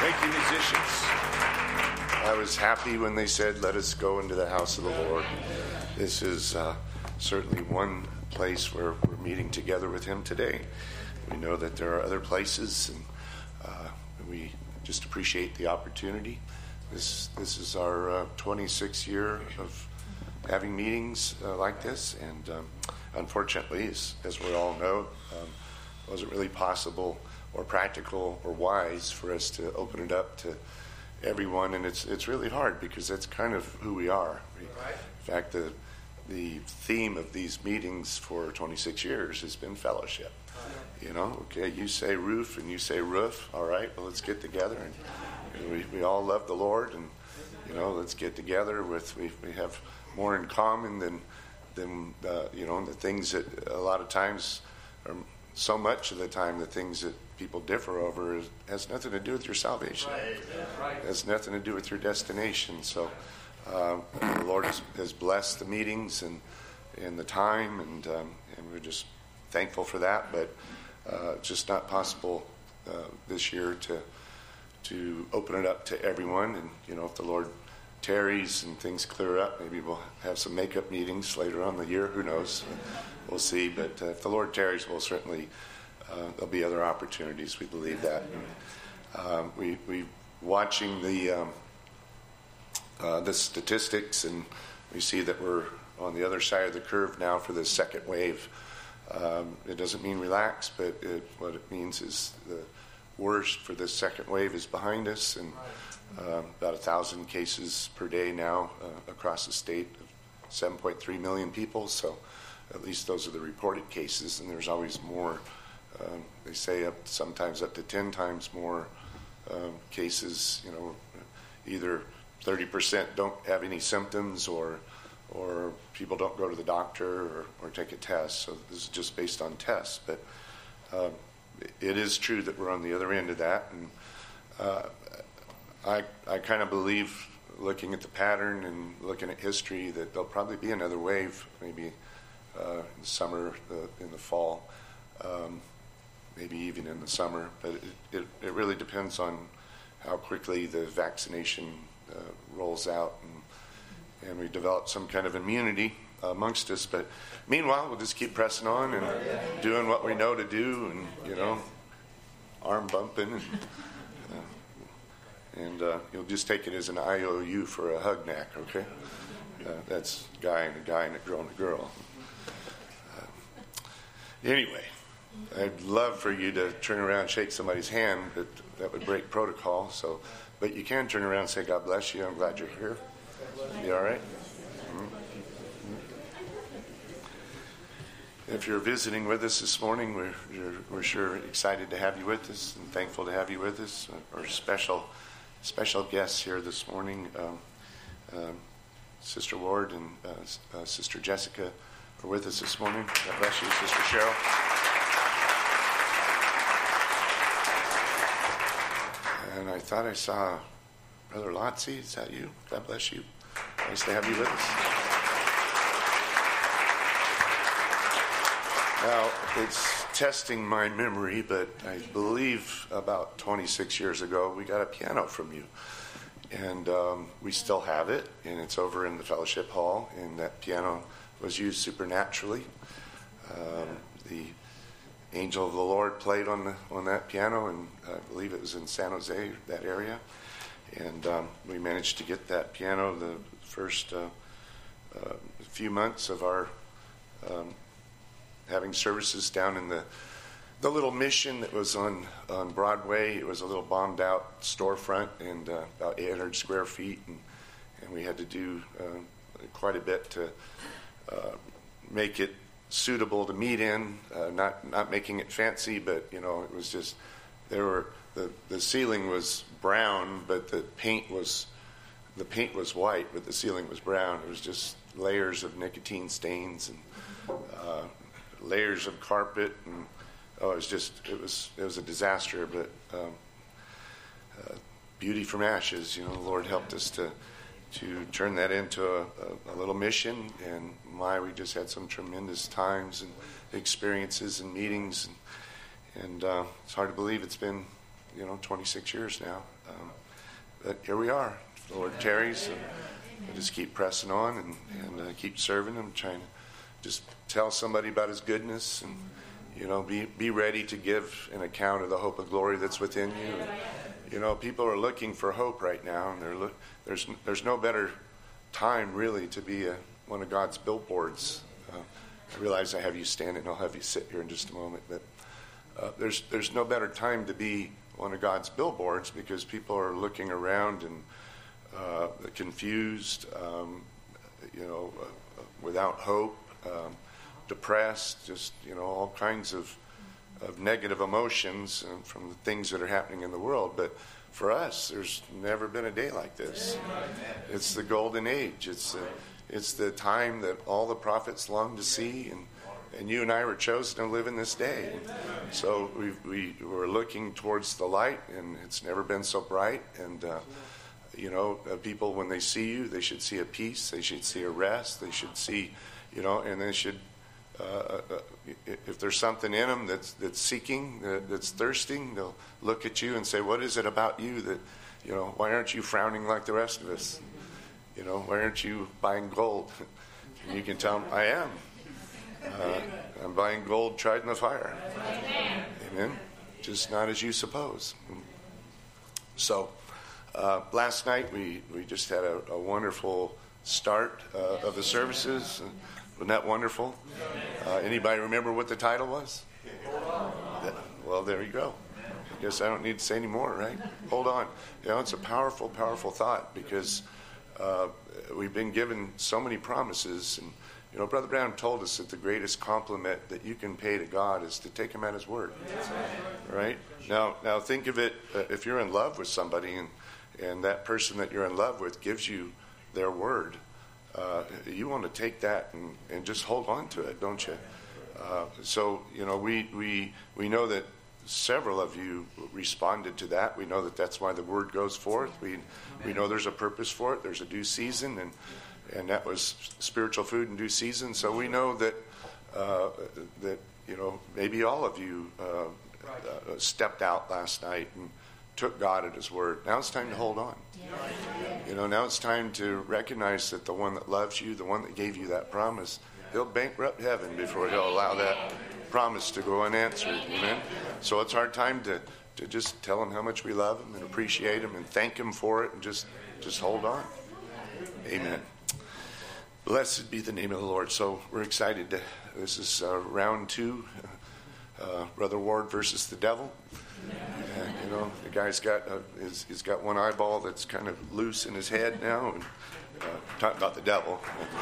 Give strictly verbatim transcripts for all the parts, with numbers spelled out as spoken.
Thank you, musicians. I was happy when they said, let us go into the house of the Lord. This is uh, certainly one place where we're meeting together with him today. We know that there are other places, and uh, we just appreciate the opportunity. This this is our uh, twenty-sixth year of having meetings uh, like this, and um, unfortunately, as, as we all know, um, it wasn't really possible or practical or wise for us to open it up to everyone, and it's it's really hard because that's kind of who we are. We, in fact, the the theme of these meetings for twenty-six years has been fellowship. You know, okay, you say roof and you say roof. All right, well, let's get together, and, and we we all love the Lord, and you know, let's get together. With we we have more in common than than uh, you know the things that a lot of times, or so much of the time, the things that people differ over is, has nothing to do with your salvation. It has nothing to do with your destination. So uh, the Lord has, has blessed the meetings and and the time, and um, and we're just thankful for that. But uh, it's just not possible uh, this year to to open it up to everyone. And you know, if the Lord tarries and things clear up, maybe we'll have some makeup meetings later on in the year. Who knows? We'll see. But uh, if the Lord tarries, we'll certainly. Uh, there'll be other opportunities. We believe that. And, um, we we watching the um, uh, the statistics, and we see that we're on the other side of the curve now for the second wave. Um, it doesn't mean relax, but it, what it means is the worst for this second wave is behind us, and uh, about a thousand cases per day now uh, across the state, seven point three million people. So at least those are the reported cases, and there's always more. Um, they say up sometimes up to ten times more um, cases. You know, either thirty percent don't have any symptoms, or or people don't go to the doctor or, or take a test. So this is just based on tests. But um, it is true that we're on the other end of that, and uh, I I kind of believe, looking at the pattern and looking at history, that there'll probably be another wave, maybe uh, in the summer, the, in the fall. Um, maybe even in the summer, but it, it, it really depends on how quickly the vaccination uh, rolls out, and, and we develop some kind of immunity amongst us. But meanwhile, we'll just keep pressing on and doing what we know to do, and, you know, arm bumping, and, uh, and uh, you'll just take it as an I O U for a hug knack, okay? Uh, that's a guy and a guy and a girl and a girl. Uh, anyway. I'd love for you to turn around and shake somebody's hand, but that would break protocol. So, but you can turn around and say, God bless you. I'm glad you're here. You all right? Mm-hmm. If you're visiting with us this morning, we're, we're sure excited to have you with us and thankful to have you with us. Our special special guests here this morning, um, um, Sister Ward and uh, uh, Sister Jessica are with us this morning. God bless you, Sister Cheryl. And I thought I saw Brother Lotzi. Is that you? God bless you. Nice to have you with us. Now, it's testing my memory, but I believe about twenty-six years ago, we got a piano from you. And um, we still have it, and it's over in the fellowship hall, and that piano was used supernaturally. Um, the Angel of the Lord played on the on that piano, and I believe it was in San Jose, that area. And um, we managed to get that piano the first uh, uh, few months of our um, having services down in the the little mission that was on, on Broadway. It was a little bombed out storefront, and uh, about eight hundred square feet, and, and we had to do uh, quite a bit to uh, make it suitable to meet in, uh, not not making it fancy, but you know, it was just there were the the ceiling was brown, but the paint was the paint was white, but the ceiling was brown. It was just layers of nicotine stains and uh, layers of carpet, and oh, it was just it was it was a disaster. But um, uh, beauty from ashes, you know, the Lord helped us to. to turn that into a, a, a little mission, and my, we just had some tremendous times and experiences and meetings, and, and uh, it's hard to believe it's been, you know, twenty-six years now. Um, but here we are. The Lord tarries, and I just keep pressing on and, and uh, keep serving Him, trying to just tell somebody about His goodness, and you know, be be ready to give an account of the hope of glory that's within you. And, you know, people are looking for hope right now, and they're look, there's there's no better time really to be a, one of God's billboards. Uh, I realize I have you standing. I'll have you sit here in just a moment, but uh, there's there's no better time to be one of God's billboards, because people are looking around and uh, confused, um, you know, uh, without hope, um, depressed, just you know, all kinds of of negative emotions uh, from the things that are happening in the world. But for us, there's never been a day like this. It's the golden age. It's the, it's the time that all the prophets long to see, and and you and I were chosen to live in this day. And so we we were looking towards the light, and it's never been so bright. And uh, you know, uh, people, when they see you, they should see a peace. They should see a rest. They should see, you know, and they should. Uh, uh, if there's something in them that's that's seeking, uh, that's thirsting, they'll look at you and say, "What is it about you that, you know? Why aren't you frowning like the rest of us? You know, why aren't you buying gold?" And you can tell them, "I am. Uh, I'm buying gold tried in the fire." Amen. Amen. Just not as you suppose. So, uh, last night we we just had a, a wonderful start uh, of the services. Wasn't that wonderful? Uh, anybody remember what the title was? Well, there you go. I guess I don't need to say any more, right? Hold on. You know, it's a powerful, powerful thought, because uh, we've been given so many promises. And, you know, Brother Brown told us that the greatest compliment that you can pay to God is to take Him at His word. Right? Now, now think of it, uh, if you're in love with somebody, and, and that person that you're in love with gives you their word, Uh, you want to take that and, and just hold on to it, don't you? Uh, so, you know, we, we we know that several of you responded to that. We know that that's why the word goes forth. We we know there's a purpose for it. There's a due season, and and that was spiritual food in due season. So we know that uh, that you know, maybe all of you uh, uh, stepped out last night and took God at His word. Now it's time to hold on. You know, now it's time to recognize that the one that loves you, the one that gave you that promise, He'll bankrupt heaven before He'll allow that promise to go unanswered. Amen. So it's our time to, to just tell Him how much we love Him and appreciate Him and thank Him for it, and just just hold on. Amen. Blessed be the name of the Lord. So we're excited. To, this is uh, round two, uh, Brother Ward versus the devil. And, you know, the guy's got uh, he's, he's got one eyeball that's kind of loose in his head now, and uh, talking about the devil,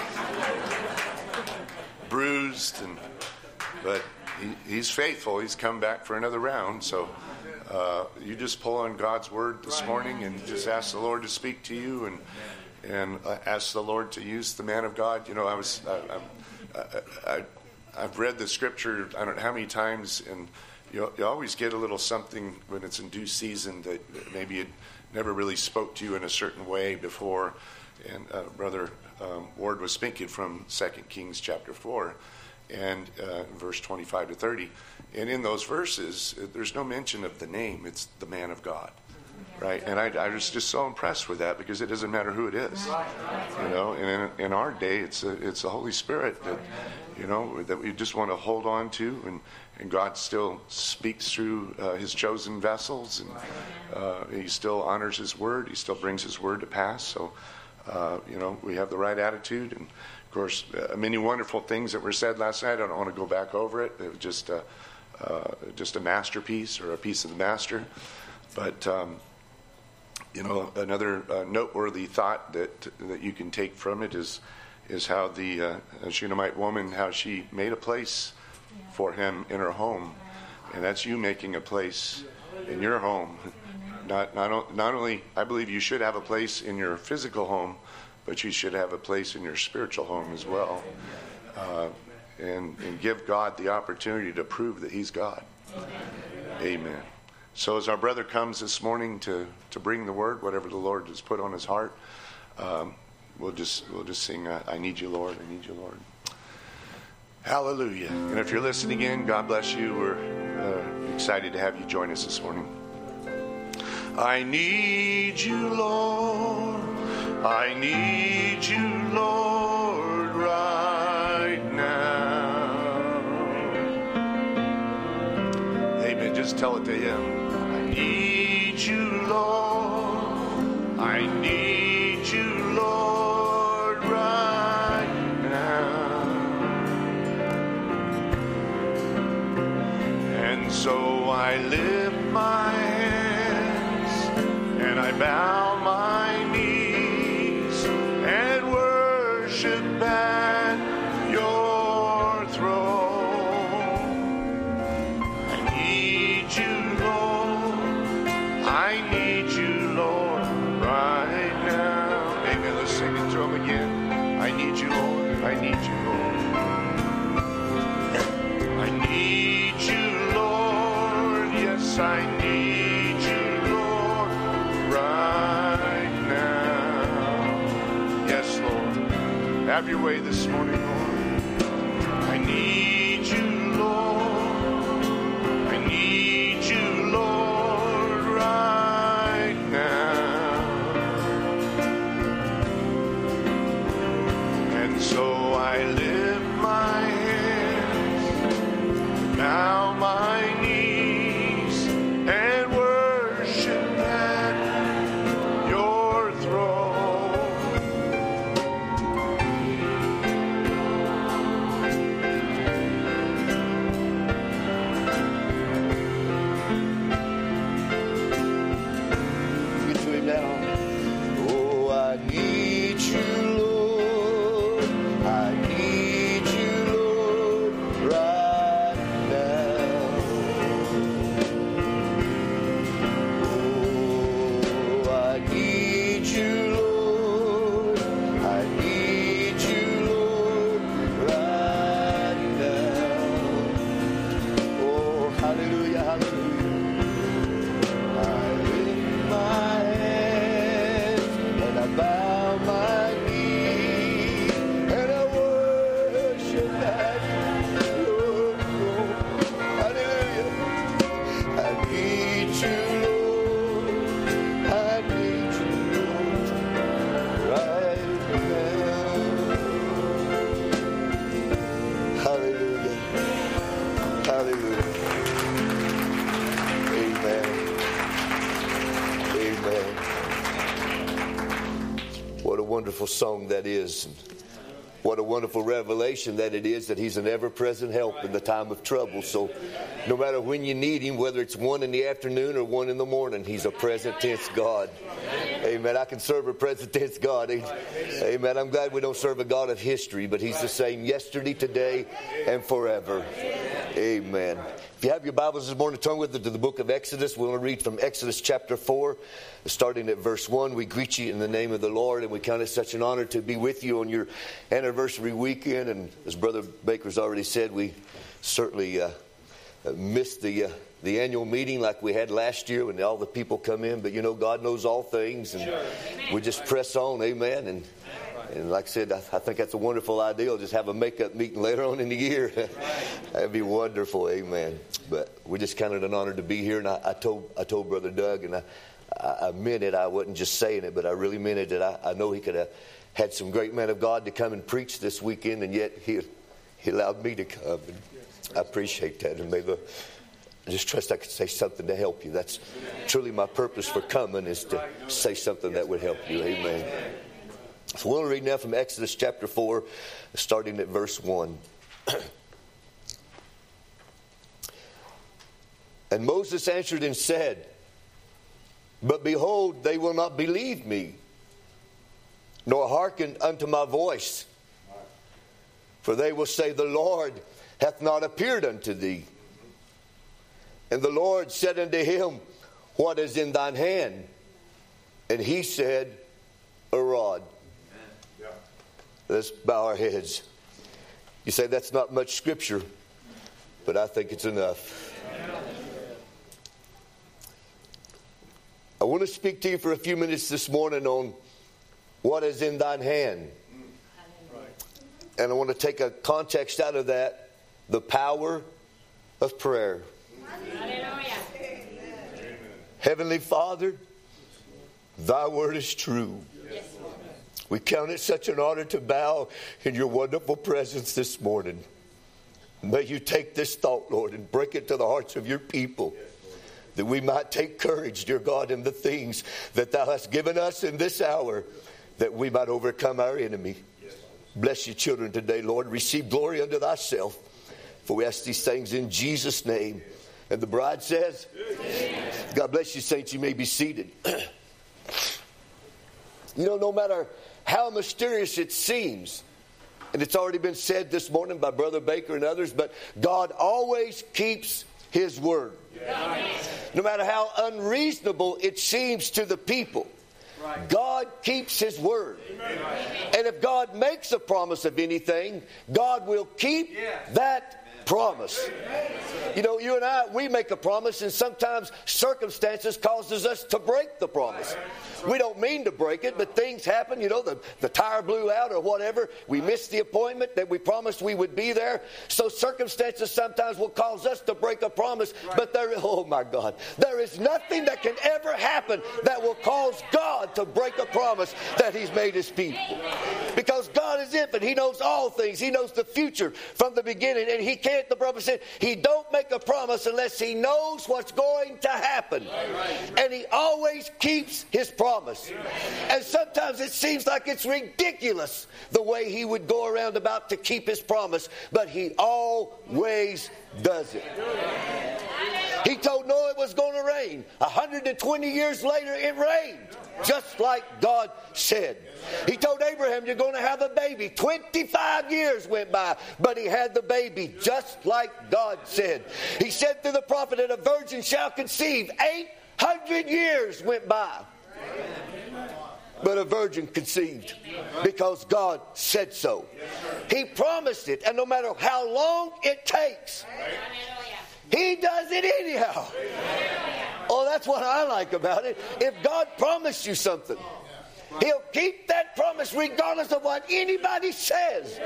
bruised, and but he, he's faithful. He's come back for another round. So uh, you just pull on God's word this morning and just ask the Lord to speak to you, and and uh, ask the Lord to use the man of God. You know, I was I, I, I, I've read the scripture I don't know how many times, and You, you always get a little something when it's in due season that maybe it never really spoke to you in a certain way before. And uh, Brother um, Ward was speaking from Second Kings chapter four, and uh, verse twenty-five to thirty. And in those verses, there's no mention of the name. It's the man of God, right? And I, I was just so impressed with that, because it doesn't matter who it is, you know. And in, in our day, it's a, it's the Holy Spirit that, you know, that we just want to hold on to, and And God still speaks through uh, His chosen vessels, and uh, He still honors His word. He still brings His word to pass. So, uh, you know, we have the right attitude. And, of course, uh, many wonderful things that were said last night. I don't want to go back over it. It was just a, uh, just a masterpiece, or a piece of the master. But, um, you know, another uh, noteworthy thought that that you can take from it is, is how the uh, Shunammite woman, how she made a place for him in her home, and that's you making a place in your home. Not not not only, I believe you should have a place in your physical home, but you should have a place in your spiritual home as well, uh, and and give God the opportunity to prove that He's God. Amen. So as our brother comes this morning to to bring the word, whatever the Lord has put on his heart, um, we'll just we'll just sing, uh, "I need you, Lord. I need you, Lord." Hallelujah. And if you're listening in, God bless you. We're uh, excited to have you join us this morning. I need you, Lord. I need you, Lord, right now. Amen. Just tell it to him. I need you, Lord. I need you, Lord, right now. And so I lift my hands and I bow my knees and worship at your throne. I need you, Lord. I need you, Lord, right now. Amen. Let's sing it to him again. I need you, Lord. I need you, Lord. I need you, Lord. Yes, I need you, Lord, right now. Yes, Lord. Have your way this morning, Lord. I need you, Lord. I need you, Lord, right now. And so I lift my hands, bow my knees, and worship at your throne. Get to him now. Oh, I need you, Lord. I need you, Lord, right now. Oh, I need you, Lord. I need you, Lord, right now. Oh, hallelujah, hallelujah. I lift my hands and I bow my knees and I worship at your throne. Hallelujah. I need you, Lord. I need you, Lord, right now. Hallelujah. Hallelujah. Amen. Amen. What a wonderful song that is. What a wonderful revelation that it is that he's an ever-present help in the time of trouble. So no matter when you need him, whether it's one in the afternoon or one in the morning, he's a present tense God. Amen. I can serve a present tense God. Amen. I'm glad we don't serve a God of history, but he's the same yesterday, today, and forever. Amen. If you have your Bibles this morning, turn with it to the book of Exodus. We want to read from Exodus chapter four, starting at verse one. We greet you in the name of the Lord, and we count it such an honor to be with you on your anniversary weekend. And as Brother Baker's already said, we certainly uh, missed the uh, the annual meeting like we had last year when all the people come in. But you know, God knows all things, and sure. we just press on. Amen. And And like I said, I, I think that's a wonderful idea. Just have a makeup meeting later on in the year. That'd be wonderful. Amen. But we're just kind of an honor to be here. And I, I told I told Brother Doug, and I, I, I meant it. I wasn't just saying it, but I really meant it. That I, I know he could have had some great men of God to come and preach this weekend, and yet he he allowed me to come. And I appreciate that. And may the I just trust I could say something to help you. That's truly my purpose for coming, is to say something that would help you. Amen. So we'll read now from Exodus chapter four, starting at verse one. And Moses answered and said, But behold, they will not believe me, nor hearken unto my voice. For they will say, The Lord hath not appeared unto thee. And the Lord said unto him, What is in thine hand? And he said, A rod. Yeah. Let's bow our heads. You say that's not much scripture, but I think it's enough. Yeah. I want to speak to you for a few minutes this morning on what is in thine hand. And I want to take a context out of that, the power of prayer. Hallelujah. Heavenly Father, thy word is true. We count it such an honor to bow in your wonderful presence this morning. May you take this thought, Lord, and break it to the hearts of your people, that we might take courage, dear God, in the things that thou hast given us in this hour, that we might overcome our enemy. Bless your children today, Lord. Receive glory unto thyself. For we ask these things in Jesus' name. And the bride says, amen. God bless you, saints. You may be seated. You know, no matter how mysterious it seems, and it's already been said this morning by Brother Baker and others, but God always keeps his word. Yes. No matter how unreasonable it seems to the people, right. God keeps his word. Amen. And if God makes a promise of anything, God will keep yes. that promise. You know, you and I, we make a promise, and sometimes circumstances causes us to break the promise. We don't mean to break it, but things happen. You know, the, the tire blew out or whatever. We missed the appointment that we promised we would be there. So circumstances sometimes will cause us to break a promise. But there, oh my God, there is nothing that can ever happen that will cause God to break a promise that he's made his people. Because God is infinite. He knows all things. He knows the future from the beginning. And he can't, the prophet said, he don't make a promise unless he knows what's going to happen. And he always keeps his promise. Promise. And sometimes it seems like it's ridiculous the way he would go around about to keep his promise, but he always does it. He told Noah it was going to rain. one hundred twenty years later it rained, just like God said. He told Abraham, you're going to have a baby. twenty-five years went by, but he had the baby just like God said. He said through the prophet that a virgin shall conceive. eight hundred years went by, but a virgin conceived because God said so. He promised it, and no matter how long it takes, he does it anyhow. Oh, that's what I like about it. If God promised you something, he'll keep that promise regardless of what anybody says.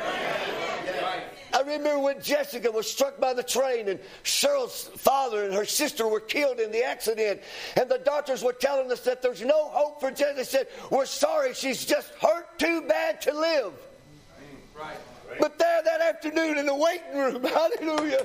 I remember when Jessica was struck by the train and Cheryl's father and her sister were killed in the accident. And the doctors were telling us that there's no hope for Jessica. They said, we're sorry, she's just hurt too bad to live. But there that afternoon in the waiting room, hallelujah,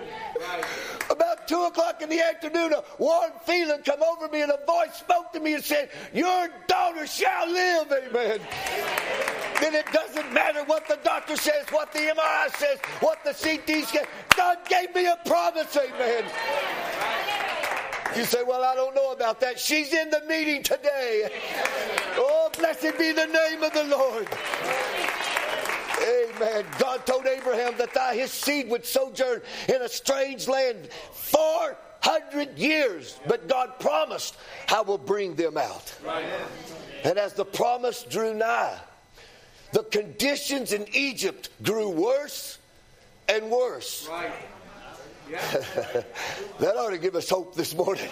about two o'clock in the afternoon, a warm feeling come over me and a voice spoke to me and said, your daughter shall live, amen. Then it doesn't matter what the doctor says, what the M R I says, what the C T says. God gave me a promise, amen. You say, well, I don't know about that. She's in the meeting today. Oh, blessed be the name of the Lord. Amen. God told Abraham that thou, his seed would sojourn in a strange land four hundred years. But God promised, I will bring them out. And as the promise drew nigh, the conditions in Egypt grew worse and worse. That ought to give us hope this morning.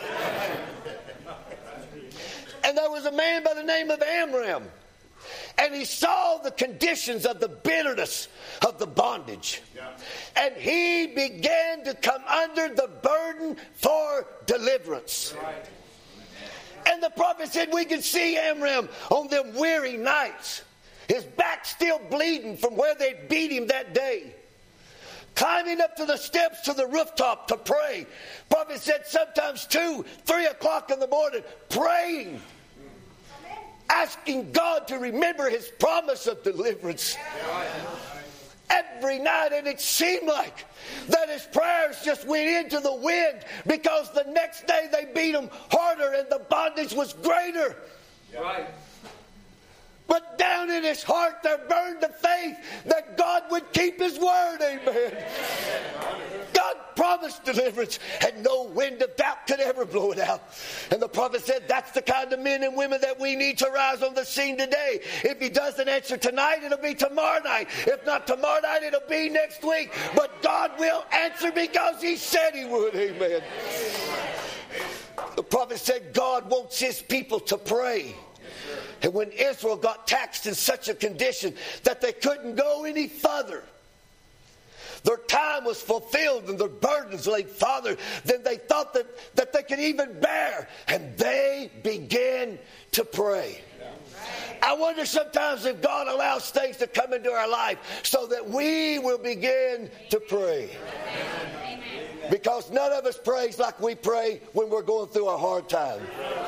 And there was a man by the name of Amram. And he saw the conditions of the bitterness of the bondage. Yeah. And he began to come under the burden for deliverance. Right. And the prophet said we could see Amram on them weary nights. His back still bleeding from where they beat him that day. Climbing up to the steps to the rooftop to pray. Prophet said sometimes two, three o'clock in the morning praying. Asking God to remember his promise of deliverance. Every night, and it seemed like that his prayers just went into the wind because the next day they beat him harder and the bondage was greater. Right. But down in his heart there burned the faith that God would keep his word. Amen. God promised deliverance, and no wind of doubt could ever blow it out. And the prophet said that's the kind of men and women that we need to rise on the scene today. If he doesn't answer tonight, it'll be tomorrow night. If not tomorrow night, it'll be next week. But God will answer because he said he would. Amen. The prophet said God wants his people to pray. And when Israel got taxed in such a condition that they couldn't go any further, Their time was fulfilled and their burdens laid farther than they thought that, that they could even bear. And they began to pray. I wonder sometimes if God allows things to come into our life so that we will begin to pray. Because none of us prays like we pray when we're going through a hard time.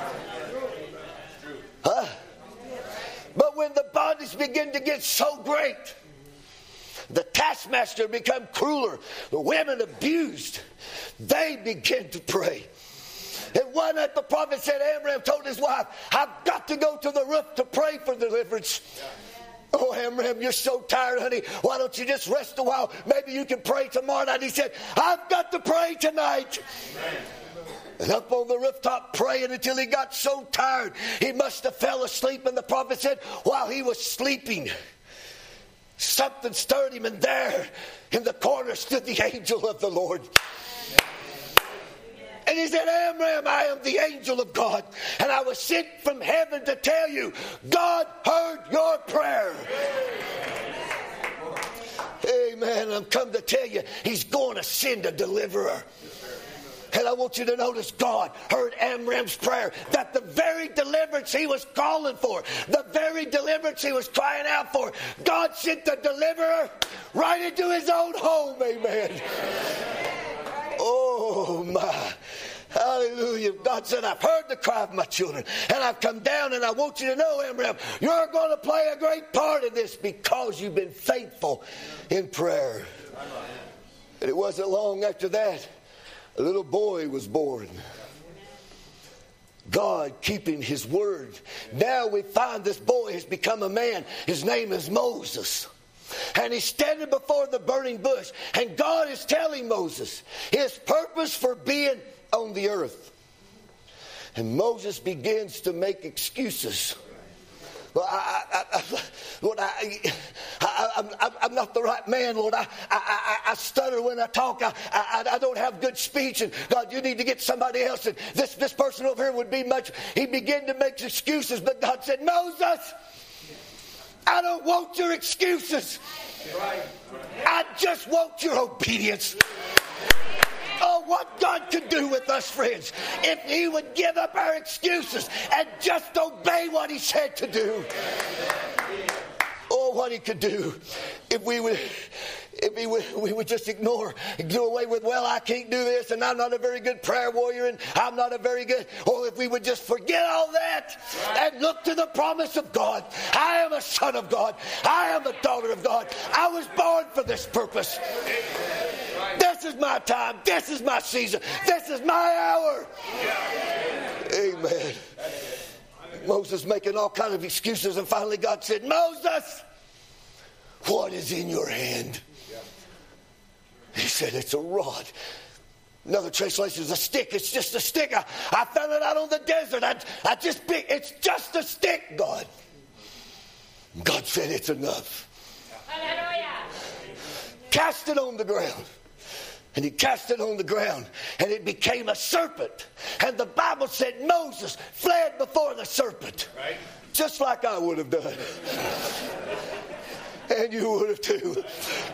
Huh? But when the bondage begin to get so great, the taskmaster become crueler, the women abused, they begin to pray. And one night the prophet said, Amram told his wife, I've got to go to the roof to pray for deliverance. Oh, Amram, you're so tired, honey. Why don't you just rest a while? Maybe you can pray tomorrow night. He said, I've got to pray tonight. And up on the rooftop praying until he got so tired, he must have fell asleep. And the prophet said, while he was sleeping, something stirred him, and there in the corner stood the angel of the Lord. And he said, Amram, I am the angel of God, and I was sent from heaven to tell you, God heard your prayer. Amen. I'm come to tell you, he's going to send a deliverer. And I want you to notice God heard Amram's prayer, that the very deliverance he was calling for, the very deliverance he was crying out for, God sent the deliverer right into his own home. Amen. Oh, my. Hallelujah. God said, I've heard the cry of my children, and I've come down, and I want you to know, Amram, you're going to play a great part in this because you've been faithful in prayer. And it wasn't long after that, a little boy was born. God keeping his word. Now we find this boy has become a man. His name is Moses. And he's standing before the burning bush. And God is telling Moses his purpose for being on the earth. And Moses begins to make excuses. Well, I, I, I, Lord, I, I, I, I'm not the right man, Lord. I, I, I stutter when I talk. I, I, I don't have good speech. And God, you need to get somebody else. And this, this person over here would be much. He began to make excuses, but God said, Moses, I don't want your excuses. I just want your obedience. Oh, what God could do with us, friends, if he would give up our excuses and just obey what he said to do. Oh, what he could do if we would, if we would, we would just ignore, do away with, well, I can't do this, and I'm not a very good prayer warrior, and I'm not a very good, or if we would just forget all that and look to the promise of God. I am a son of God. I am a daughter of God. I was born for this purpose. This is my time. This is my season. This is my hour. Amen. Moses making all kinds of excuses, and finally God said, Moses, what is in your hand? He said, it's a rod. Another translation is a stick. It's just a stick. I, I found it out on the desert. I, I just picked, it's just a stick, God. God said, it's enough. Hallelujah. Cast it on the ground. And he cast it on the ground, and it became a serpent. And the Bible said Moses fled before the serpent. Right. Just like I would have done. And you would have too.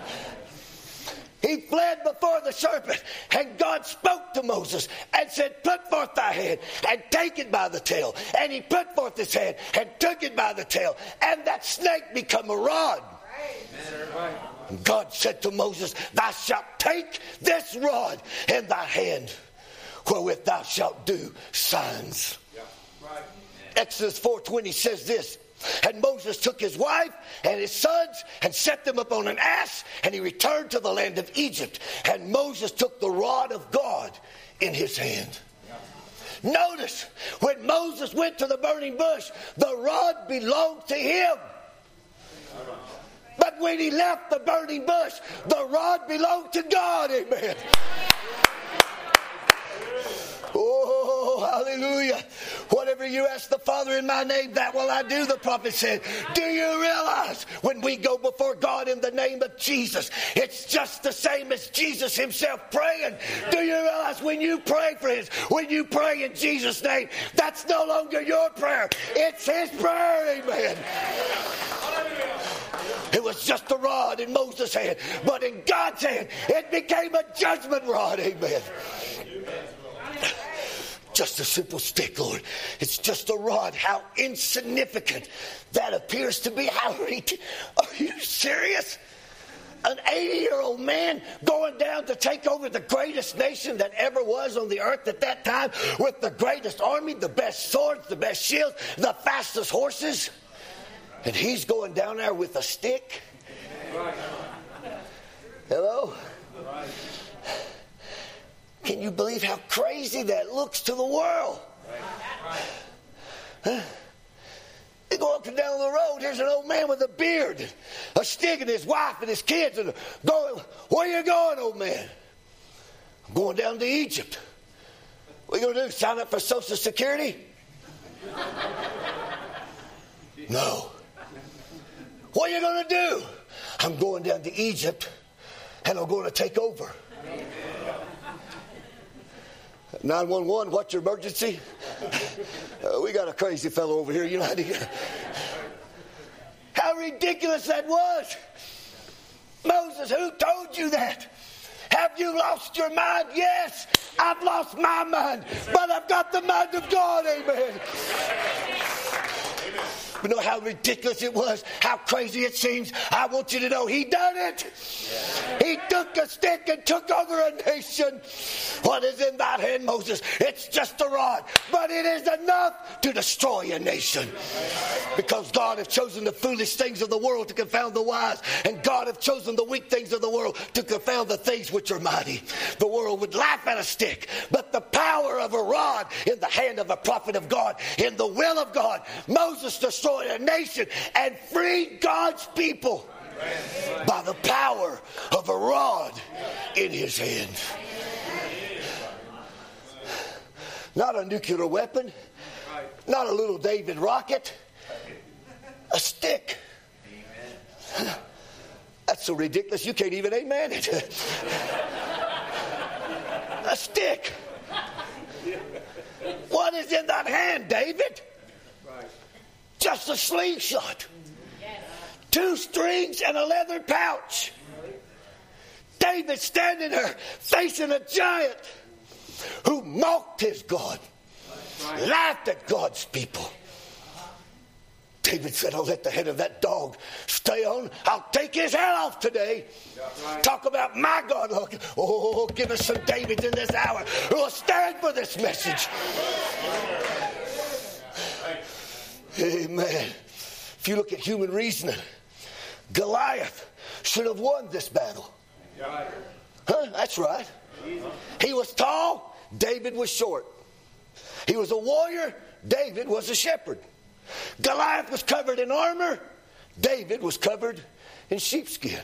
He fled before the serpent, and God spoke to Moses and said, put forth thy hand and take it by the tail. And he put forth his hand and took it by the tail, and that snake became a rod. Right. God said to Moses, thou shalt take this rod in thy hand, wherewith thou shalt do signs. Yeah. Right. Exodus four twenty says this, and Moses took his wife and his sons and set them upon an ass, and he returned to the land of Egypt. And Moses took the rod of God in his hand. Yeah. Notice, when Moses went to the burning bush, the rod belonged to him. But when he left the burning bush, the rod belonged to God. Amen. Oh, hallelujah. Whatever you ask the Father in my name, that will I do, the prophet said. Do you realize when we go before God in the name of Jesus, it's just the same as Jesus himself praying? Do you realize when you pray, friends, when you pray in Jesus' name, that's no longer your prayer. It's his prayer. Amen. It was just a rod in Moses' hand. But in God's hand, it became a judgment rod. Amen. Just a simple stick, Lord. It's just a rod. How insignificant that appears to be. How ridiculous. Are you serious? An eighty-year-old man going down to take over the greatest nation that ever was on the earth at that time, with the greatest army, the best swords, the best shields, the fastest horses. And he's going down there with a stick. Hello? Can you believe how crazy that looks to the world? Huh? They go up and down the road. Here's an old man with a beard, a stick, and his wife and his kids. And going, where you going, old man? I'm going down to Egypt. What are you going to do? Sign up for Social Security? No. What are you going to do? I'm going down to Egypt, and I'm going to take over. nine one one, what's your emergency? Uh, we got a crazy fellow over here. You know how to... How ridiculous that was. Moses, who told you that? Have you lost your mind? Yes, I've lost my mind, but I've got the mind of God. Amen. You know how ridiculous it was, how crazy it seems. I want you to know he done it. He took a stick and took over a nation. What is in that hand, Moses? It's just a rod, but it is enough to destroy a nation. Because God has chosen the foolish things of the world to confound the wise, and God has chosen the weak things of the world to confound the things which are mighty. The world would laugh at a stick, but the power of a rod in the hand of a prophet of God, in the will of God, Moses destroyed a nation and freed God's people by the power of a rod in his hand. Not a nuclear weapon, not a little David rocket, a stick. That's so ridiculous you can't even amen it. A stick. What is in that hand, David? Just a slingshot. Two strings and a leather pouch. David standing there facing a giant who mocked his God, laughed at God's people. David said, I'll let the head of that dog stay on. I'll take his head off today. Talk about my God. Oh, give us some Davids in this hour who will stand for this message. Amen. If you look at human reasoning, Goliath should have won this battle. Huh? That's right. He was tall, David was short. He was a warrior, David was a shepherd. Goliath was covered in armor, David was covered in sheepskin.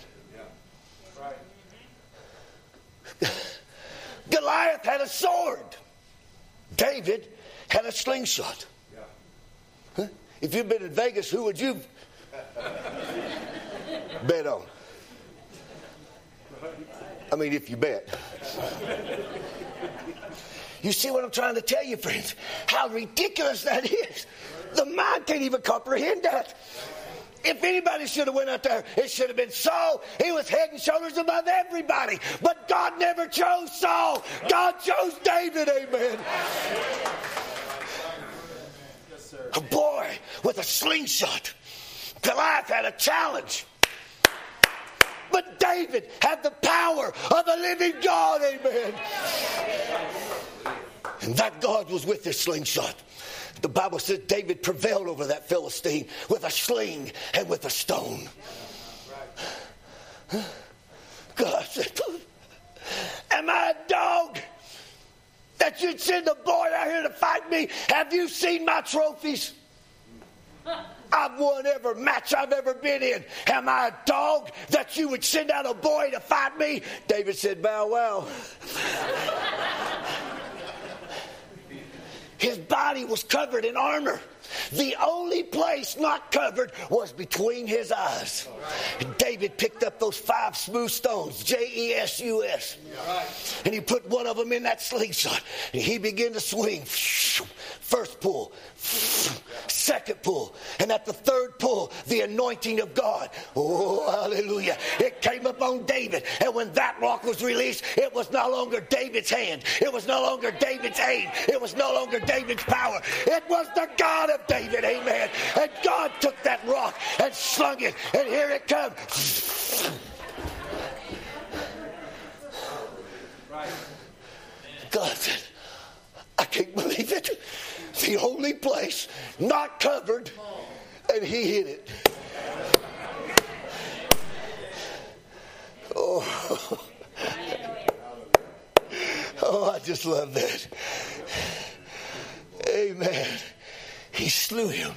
Goliath had a sword, David had a slingshot. Huh? If you'd been in Vegas, who would you bet on? I mean, if you bet. You see what I'm trying to tell you, friends? How ridiculous that is. The mind can't even comprehend that. If anybody should have went out there, it should have been Saul. He was head and shoulders above everybody. But God never chose Saul. God chose David, amen. A boy with a slingshot. Goliath had a challenge. But David had the power of the living God, amen. And that God was with his slingshot. The Bible says David prevailed over that Philistine with a sling and with a stone. God said, am I a dog that you'd send a boy out here to fight me? Have you seen my trophies? I've won every match I've ever been in. Am I a dog that you would send out a boy to fight me? David said, bow wow. His body was covered in armor. The only place not covered was between his eyes. And David picked up those five smooth stones, J E S U S. And he put one of them in that slingshot. And he began to swing. First pull. Second pull. And at the third pull, the anointing of God. Oh, hallelujah. It came upon David. And when that rock was released, it was no longer David's hand. It was no longer David's aid. It was no longer David's power. It was the God of David. Amen. And God took that rock and slung it. And here it comes. God said, I can't believe it. The holy place, not covered, and he hit it. Oh, oh, I just love that. Amen. He slew him.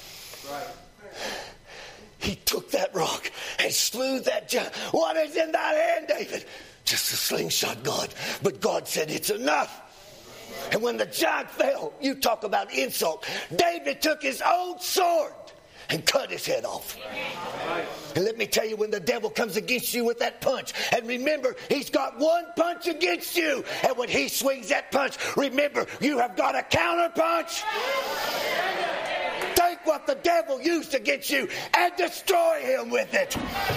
He took that rock and slew that giant. What is in thy hand, David? Just a slingshot, God. But God said, it's enough. And when the giant fell, you talk about insult. David took his own sword and cut his head off. And let me tell you, when the devil comes against you with that punch, and remember, he's got one punch against you. And when he swings that punch, remember, you have got a counter punch. Take what the devil used against you and destroy him with it.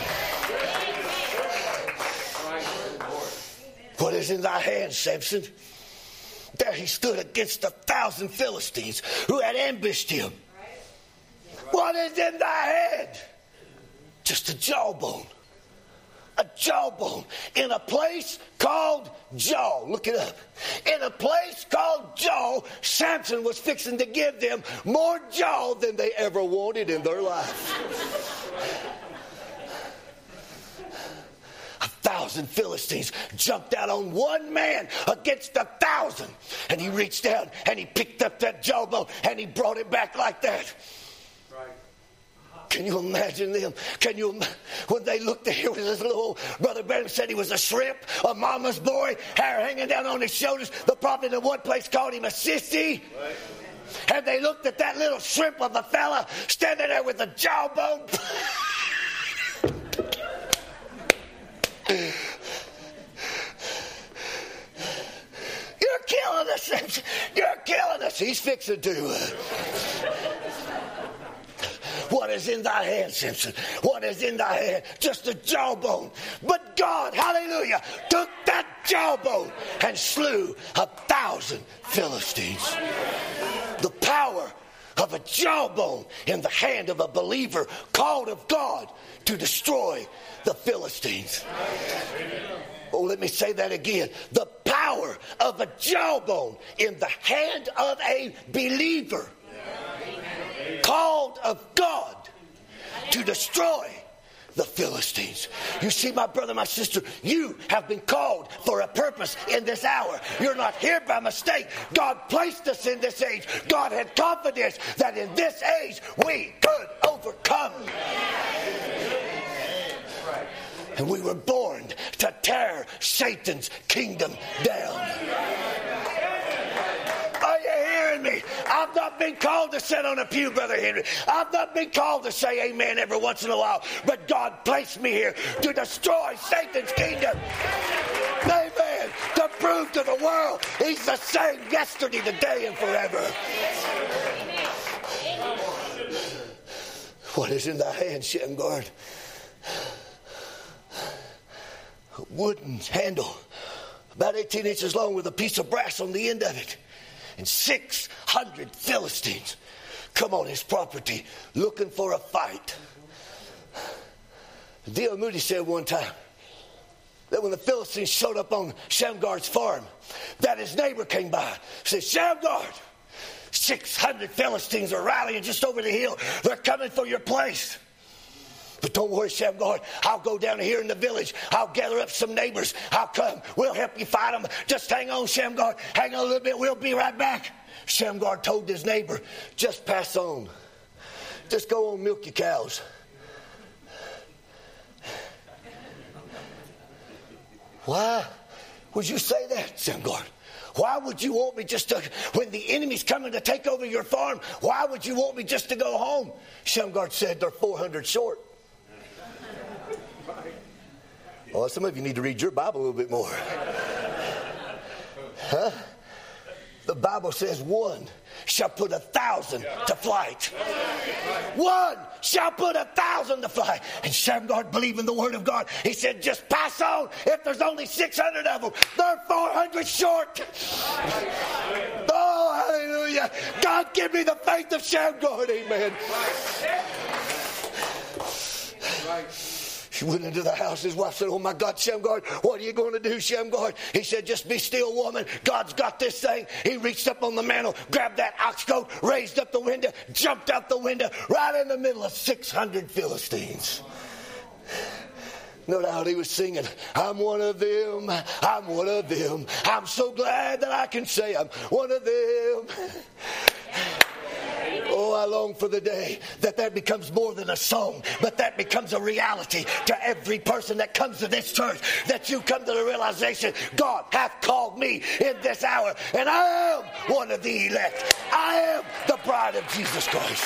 What is in thy hand, Samson? There he stood against a thousand Philistines who had ambushed him. What is in thy hand? Just a jawbone. A jawbone. In a place called Jaw. Look it up. In a place called Jaw, Samson was fixing to give them more jaw than they ever wanted in their life. A thousand Philistines jumped out on one man against a thousand. And he reached down and he picked up that jawbone and he brought it back like that. Right. Can you imagine them? Can you, when they looked at him, this little Brother Branham said he was a shrimp, a mama's boy, hair hanging down on his shoulders. The prophet in one place called him a sissy. Right. And they looked at that little shrimp of a fella standing there with a jawbone. You're killing us. You're killing us. He's fixing to. What is in thy hand, Samson? What is in thy hand? Just a jawbone. But God, hallelujah, took that jawbone and slew a thousand Philistines. The power of a jawbone in the hand of a believer called of God to destroy the Philistines. Oh, let me say that again. The power of a jawbone in the hand of a believer called of God to destroy the Philistines. You see, my brother, my sister, you have been called for a purpose in this hour. You're not here by mistake. God placed us in this age. God had confidence that in this age we could overcome. And we were born to tear Satan's kingdom down. Are you hearing me? I've not been called to sit on a pew, Brother Henry. I've not been called to say amen every once in a while. But God placed me here to destroy Satan's kingdom. Amen. To prove to the world he's the same yesterday, today, and forever. What is in thy hand, Shamgar? A wooden handle, about eighteen inches long, with a piece of brass on the end of it. And six hundred Philistines come on his property looking for a fight. D L Moody said one time that when the Philistines showed up on Shamgar's farm, that his neighbor came by and said, Shamgar, six hundred Philistines are rallying just over the hill. They're coming for your place. But don't worry, Shamgar. I'll go down here in the village. I'll gather up some neighbors. I'll come. We'll help you fight them. Just hang on, Shamgar. Hang on a little bit. We'll be right back. Shamgar told his neighbor, just pass on. Just go on, milk your cows. Why would you say that, Shamgar? Why would you want me just to, when the enemy's coming to take over your farm, why would you want me just to go home? Shamgar said they're four hundred short. Well, some of you need to read your Bible a little bit more. Huh? The Bible says one shall put a thousand to flight. One shall put a thousand to flight. And Shamgar believed in the word of God. He said, just pass on. If there's only six hundred of them, they're four hundred short. Oh, hallelujah. God, give me the faith of Shamgar. Amen. He went into the house. His wife said, oh my God, Shamgar, what are you going to do, Shamgar? He said, just be still, woman. God's got this thing. He reached up on the mantle, grabbed that ox coat, raised up the window, jumped out the window, right in the middle of six hundred Philistines. No doubt he was singing, I'm one of them, I'm one of them. I'm so glad that I can say I'm one of them. Oh, I long for the day that that becomes more than a song, but that becomes a reality to every person that comes to this church, that you come to the realization, God hath called me in this hour, and I am one of the elect. I am the bride of Jesus Christ.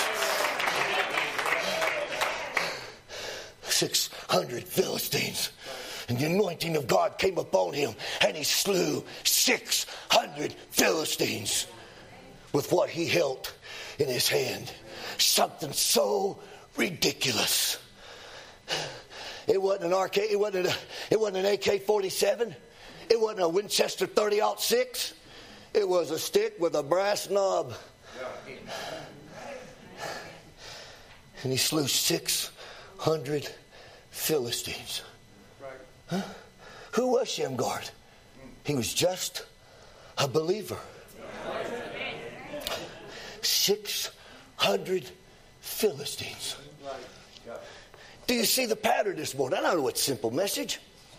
six hundred Philistines. And the anointing of God came upon him, and he slew six hundred Philistines with what he held in his hand. Something so ridiculous. It wasn't an arcade. It wasn't. A, it wasn't an A K forty-seven. It wasn't a Winchester thirty aught six. It was a stick with a brass knob. And he slew six hundred Philistines. Huh? Who was Shamgar? He was just a believer. Six hundred Philistines. Do you see the pattern this morning? I know it's a simple message.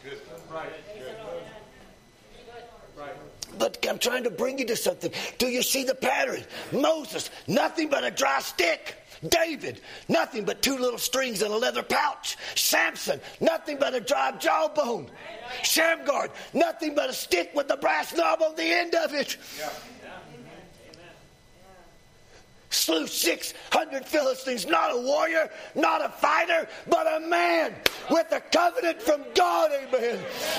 But I'm trying to bring you to something. Do you see the pattern? Moses, nothing but a dry stick. David, nothing but two little strings in a leather pouch. Samson, nothing but a dry jawbone. Shamgar, nothing but a stick with the brass knob on the end of it. Slew six hundred Philistines, not a warrior, not a fighter, but a man with a covenant from God, amen.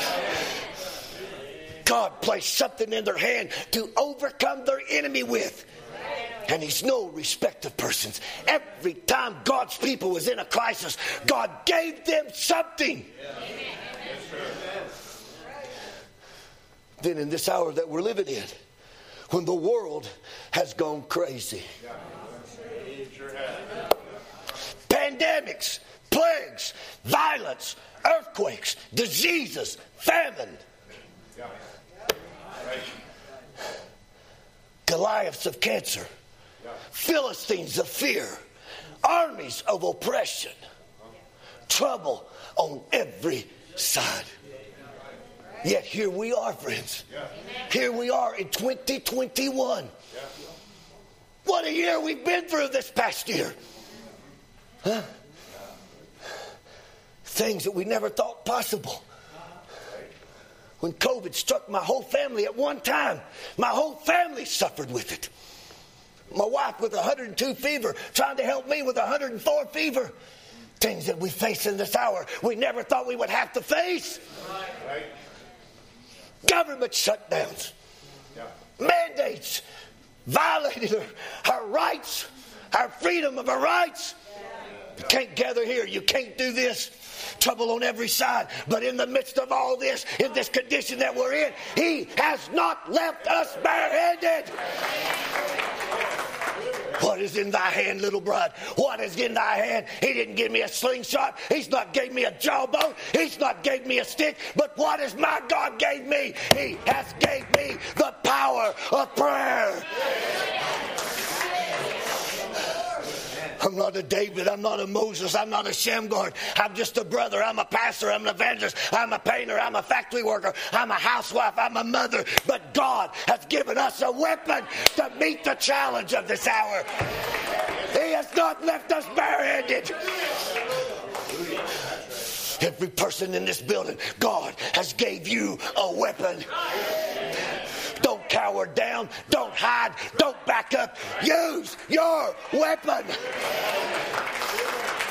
God placed something in their hand to overcome their enemy with. And he's no respect of persons. Every time God's people was in a crisis, God gave them something. Then in this hour that we're living in, when the world has gone crazy. Pandemics, plagues, violence, earthquakes, diseases, famine. Goliaths of cancer. Philistines of fear. Armies of oppression. Trouble on every side. Yet here we are, friends. Here we are in twenty twenty-one. What a year we've been through this past year. Huh? Things that we never thought possible. When COVID struck my whole family at one time, my whole family suffered with it. My wife with one hundred two fever, trying to help me with one hundred four fever. Things that we face in this hour, we never thought we would have to face. Right. Government shutdowns, yeah. Mandates, violating our, our rights, our freedom of our rights. You can't gather here. You can't do this. Trouble on every side. But in the midst of all this, in this condition that we're in, He has not left us barehanded. What is in thy hand, little bride? What is in thy hand? He didn't give me a slingshot. He's not gave me a jawbone. He's not gave me a stick. But what is my God gave me? He has gave me the power of prayer. I'm not a David. I'm not a Moses. I'm not a Shamgar. I'm just a brother. I'm a pastor. I'm an evangelist. I'm a painter. I'm a factory worker. I'm a housewife. I'm a mother. But God has given us a weapon to meet the challenge of this hour. He has not left us barehanded. Every person in this building, God has gave you a weapon. Don't cower down. Don't hide. Don't back up. Use your weapon.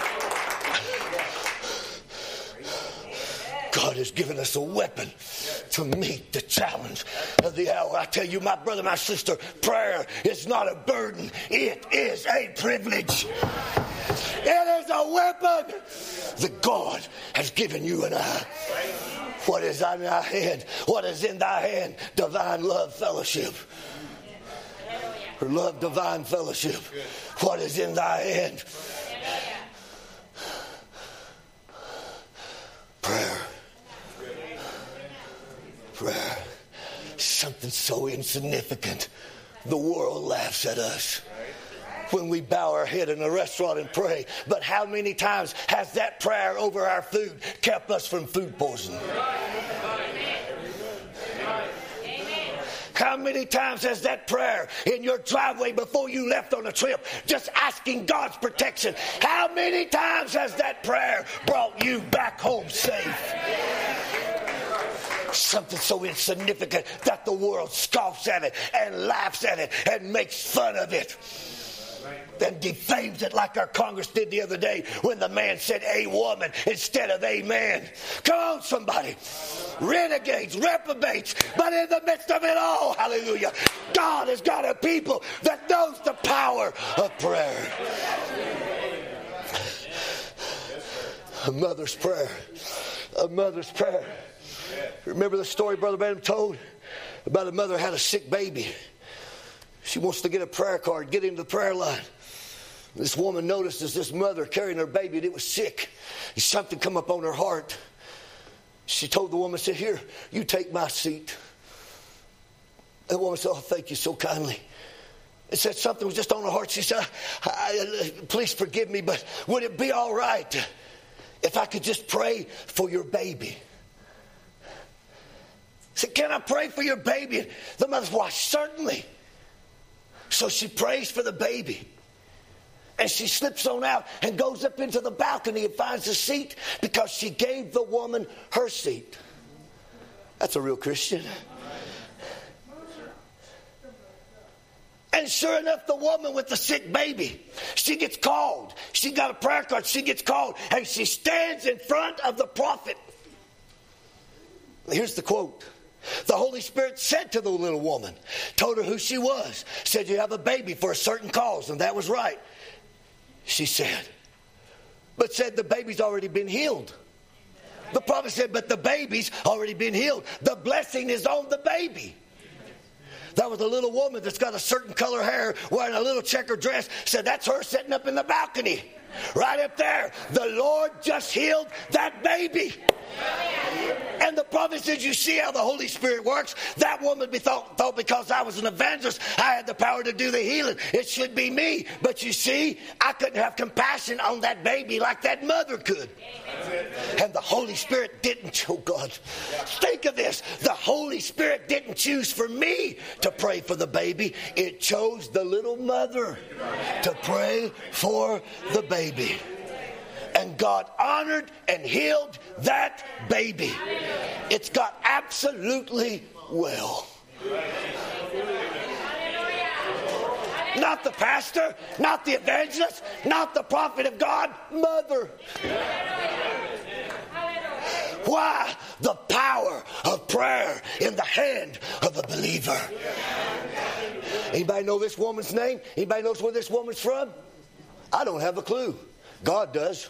God has given us a weapon to meet the challenge of the hour. I tell you, my brother, my sister, prayer is not a burden. It is a privilege. It is a weapon that God has given you and I. What is in thy hand? What is in thy hand? Divine love fellowship. Or love divine fellowship. What is in thy hand? Prayer. Prayer. Something so insignificant. The world laughs at us when we bow our head in a restaurant and pray. But how many times has that prayer over our food kept us from food poisoning? How many times has that prayer in your driveway before you left on a trip, just asking God's protection, how many times has that prayer brought you back home safe? Something so insignificant that the world scoffs at it and laughs at it and makes fun of it. And defames it like our Congress did the other day when the man said a woman instead of a man. Come on, somebody. Renegades, reprobates, but in the midst of it all, hallelujah, God has got a people that knows the power of prayer. A mother's prayer. A mother's prayer. Remember the story Brother Branham told about a mother who had a sick baby. She wants to get a prayer card, get into the prayer line. This woman noticed as this mother carrying her baby, and it was sick. And something come up on her heart. She told the woman, said, here, you take my seat. And the woman said, oh, thank you so kindly. It said something was just on her heart. She said, I, I, please forgive me, but would it be all right if I could just pray for your baby? I said, can I pray for your baby? The mother said, why, certainly. So she prays for the baby. And she slips on out and goes up into the balcony and finds a seat because she gave the woman her seat. That's a real Christian. And sure enough, the woman with the sick baby, she gets called. She got a prayer card. She gets called. And she stands in front of the prophet. Here's the quote. The Holy Spirit said to the little woman, told her who she was, said you have a baby for a certain cause, and that was right. She said, but said the baby's already been healed. The prophet said, but the baby's already been healed. The blessing is on the baby. That was a little woman that's got a certain color hair, wearing a little checkered dress, said that's her sitting up in the balcony. Right up there. The Lord just healed that baby. And the prophet said, you see how the Holy Spirit works? That woman be thought, thought because I was an evangelist, I had the power to do the healing. It should be me. But you see, I couldn't have compassion on that baby like that mother could. And the Holy Spirit didn't, oh God, think of this. The Holy Spirit didn't choose for me to pray for the baby. It chose the little mother to pray for the baby. Baby. And God honored and healed that baby. It's got absolutely well. Not the pastor, not the evangelist, not the prophet of God, mother. Why? The power of prayer in the hand of a believer. Anybody know this woman's name? Anybody knows where this woman's from? I don't have a clue. God does.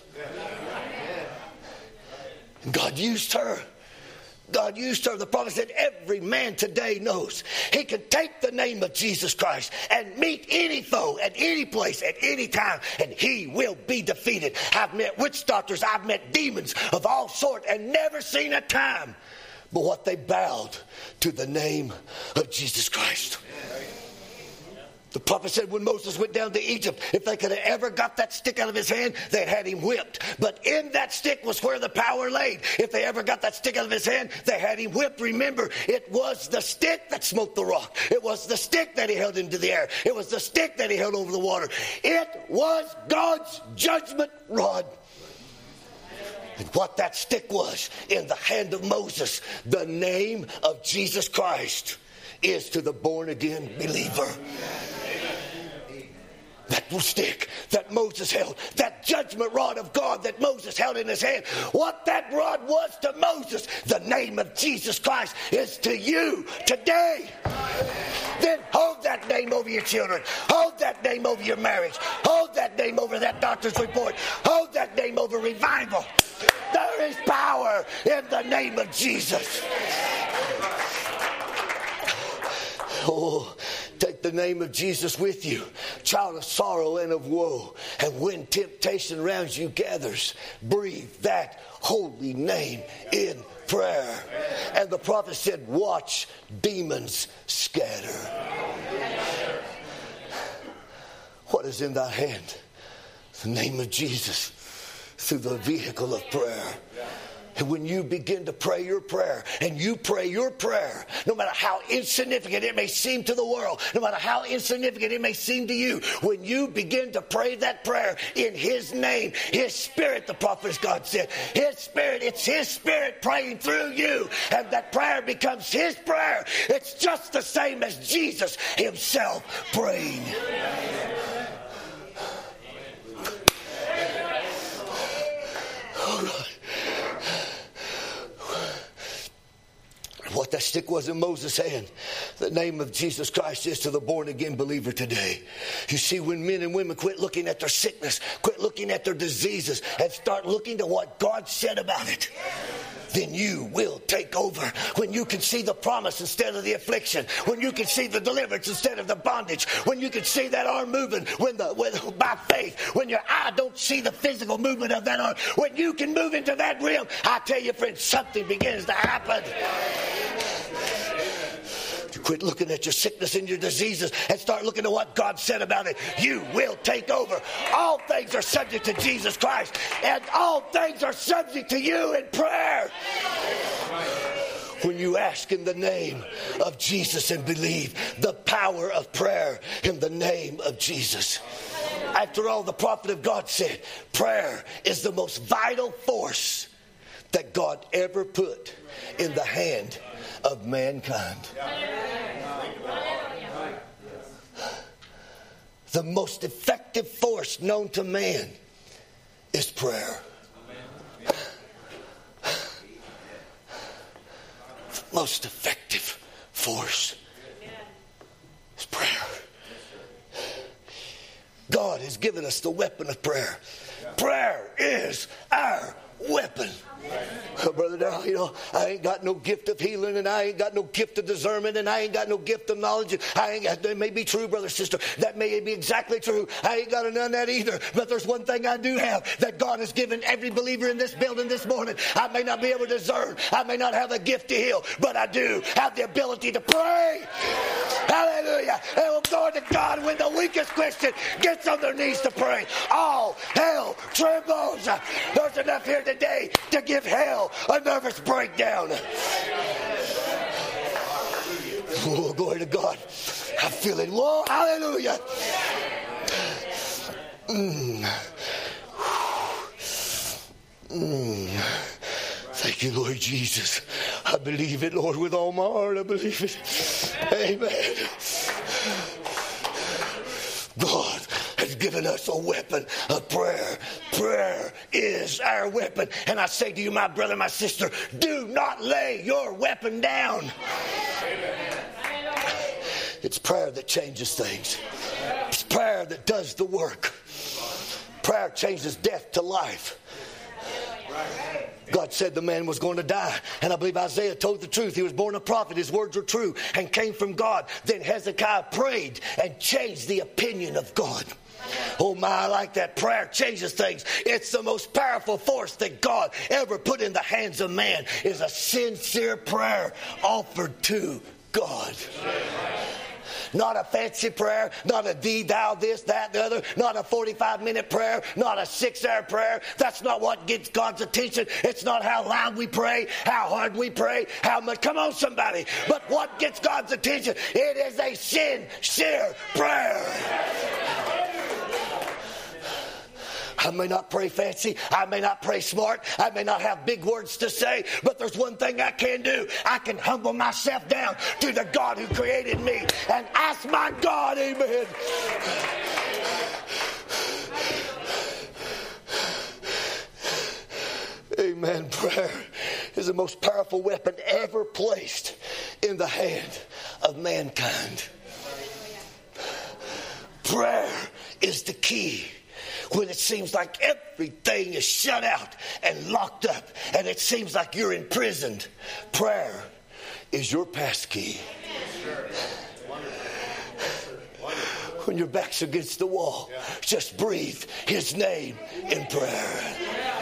God used her. God used her. The prophet said every man today knows he can take the name of Jesus Christ and meet any foe at any place at any time, and he will be defeated. I've met witch doctors. I've met demons of all sorts and never seen a time but what they bowed to the name of Jesus Christ. The prophet said when Moses went down to Egypt, if they could have ever got that stick out of his hand, they'd had him whipped. But in that stick was where the power laid. If they ever got that stick out of his hand, they had him whipped. Remember, it was the stick that smote the rock. It was the stick that he held into the air. It was the stick that he held over the water. It was God's judgment rod. And what that stick was in the hand of Moses, the name of Jesus Christ, is to the born-again believer. that stick that Moses held, that judgment rod of God that Moses held in his hand, what that rod was to Moses, the name of Jesus Christ is to you today. Then hold that name over your children. Hold that name over your marriage. Hold that name over that doctor's report. Hold that name over revival. There is power in the name of Jesus. Oh, take the name of Jesus with you, child of sorrow and of woe. And when temptation round you gathers, breathe that holy name in prayer. And the prophet said, watch demons scatter. What is in thy hand? The name of Jesus through the vehicle of prayer. And when you begin to pray your prayer, and you pray your prayer, no matter how insignificant it may seem to the world, no matter how insignificant it may seem to you, when you begin to pray that prayer in His name, His Spirit, the prophet of God said, His Spirit, it's His Spirit praying through you, and that prayer becomes His prayer. It's just the same as Jesus Himself praying. All right. What that stick was in Moses' hand, the name of Jesus Christ is to the born-again believer today. You see, when men and women quit looking at their sickness, quit looking at their diseases, and start looking to what God said about it, then you will take over. When you can see the promise instead of the affliction, when you can see the deliverance instead of the bondage, when you can see that arm moving when the when, by faith, when your eye don't see the physical movement of that arm, when you can move into that realm, I tell you, friends, something begins to happen. You quit looking at your sickness and your diseases and start looking at what God said about it. You will take over. All things are subject to Jesus Christ, and all things are subject to you in prayer. When you ask in the name of Jesus and believe the power of prayer in the name of Jesus. After all, the prophet of God said, prayer is the most vital force that God ever put in the hand of mankind. The most effective force known to man is prayer. The most effective force is prayer. God has given us the weapon of prayer. Prayer is our weapon. Oh, brother, now, you know, I ain't got no gift of healing, and I ain't got no gift of discernment, and I ain't got no gift of knowledge. I ain't got, that may be true, brother, sister. That may be exactly true. I ain't got none of that either. But there's one thing I do have that God has given every believer in this building this morning. I may not be able to discern. I may not have a gift to heal, but I do have the ability to pray. Hallelujah. And glory to God, when the weakest Christian gets on their knees to pray, all hell trembles. There's enough here today to give hell a nervous breakdown. Oh, glory to God. I'm feeling, whoa, hallelujah. Mm. Mm. Thank you, Lord Jesus. I believe it, Lord, with all my heart. I believe it. Amen. God has given us a weapon of prayer. Prayer is our weapon. And I say to you, my brother, my sister, do not lay your weapon down. It's prayer that changes things. It's prayer that does the work. Prayer changes death to life. God said the man was going to die. And I believe Isaiah told the truth. He was born a prophet. His words were true and came from God. Then Hezekiah prayed and changed the opinion of God. Oh my, I like that. Prayer changes things. It's the most powerful force that God ever put in the hands of man, is a sincere prayer offered to God. Not a fancy prayer, not a thee, thou, this, that, the other, not a forty-five minute prayer, not a six hour prayer. That's not what gets God's attention. It's not how loud we pray, how hard we pray, how much. Come on, somebody. But what gets God's attention? It is a sincere prayer. I may not pray fancy. I may not pray smart. I may not have big words to say. But there's one thing I can do. I can humble myself down to the God who created me and ask my God, amen. Amen. Prayer is the most powerful weapon ever placed in the hand of mankind. Prayer is the key. When it seems like everything is shut out and locked up and it seems like you're imprisoned, prayer is your pass key. When your back's against the wall, just breathe His name in prayer.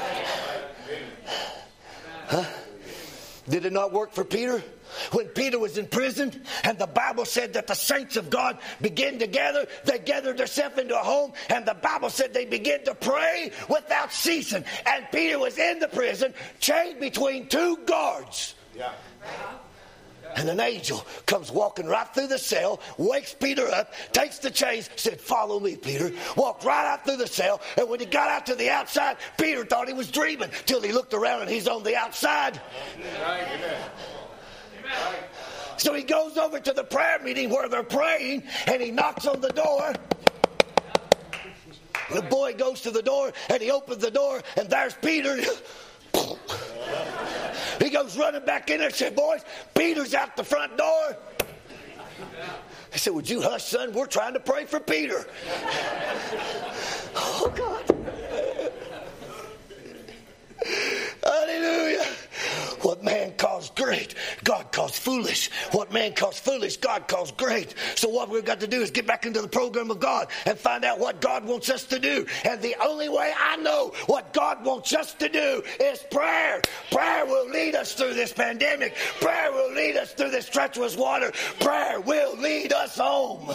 Huh? Did it not work for Peter? When Peter was in prison and the Bible said that the saints of God began to gather, they gathered themselves into a home, and the Bible said they began to pray without ceasing. And Peter was in the prison, chained between two guards. Yeah. And an angel comes walking right through the cell, wakes Peter up, takes the chains, said, "Follow me, Peter." Walked right out through the cell, and when he got out to the outside, Peter thought he was dreaming till he looked around and he's on the outside. Right. So he goes over to the prayer meeting where they're praying, and he knocks on the door. The boy goes to the door, and he opens the door, and there's Peter. He goes running back in there and said, "Boys, Peter's out the front door." He said, "Would you hush, son? We're trying to pray for Peter." Oh, God. Hallelujah. What man calls great, God calls foolish. What man calls foolish, God calls great. So what we've got to do is get back into the program of God and find out what God wants us to do. And the only way I know what God wants us to do is prayer. Prayer will lead us through this pandemic. Prayer will lead us through this treacherous water. Prayer will lead us home.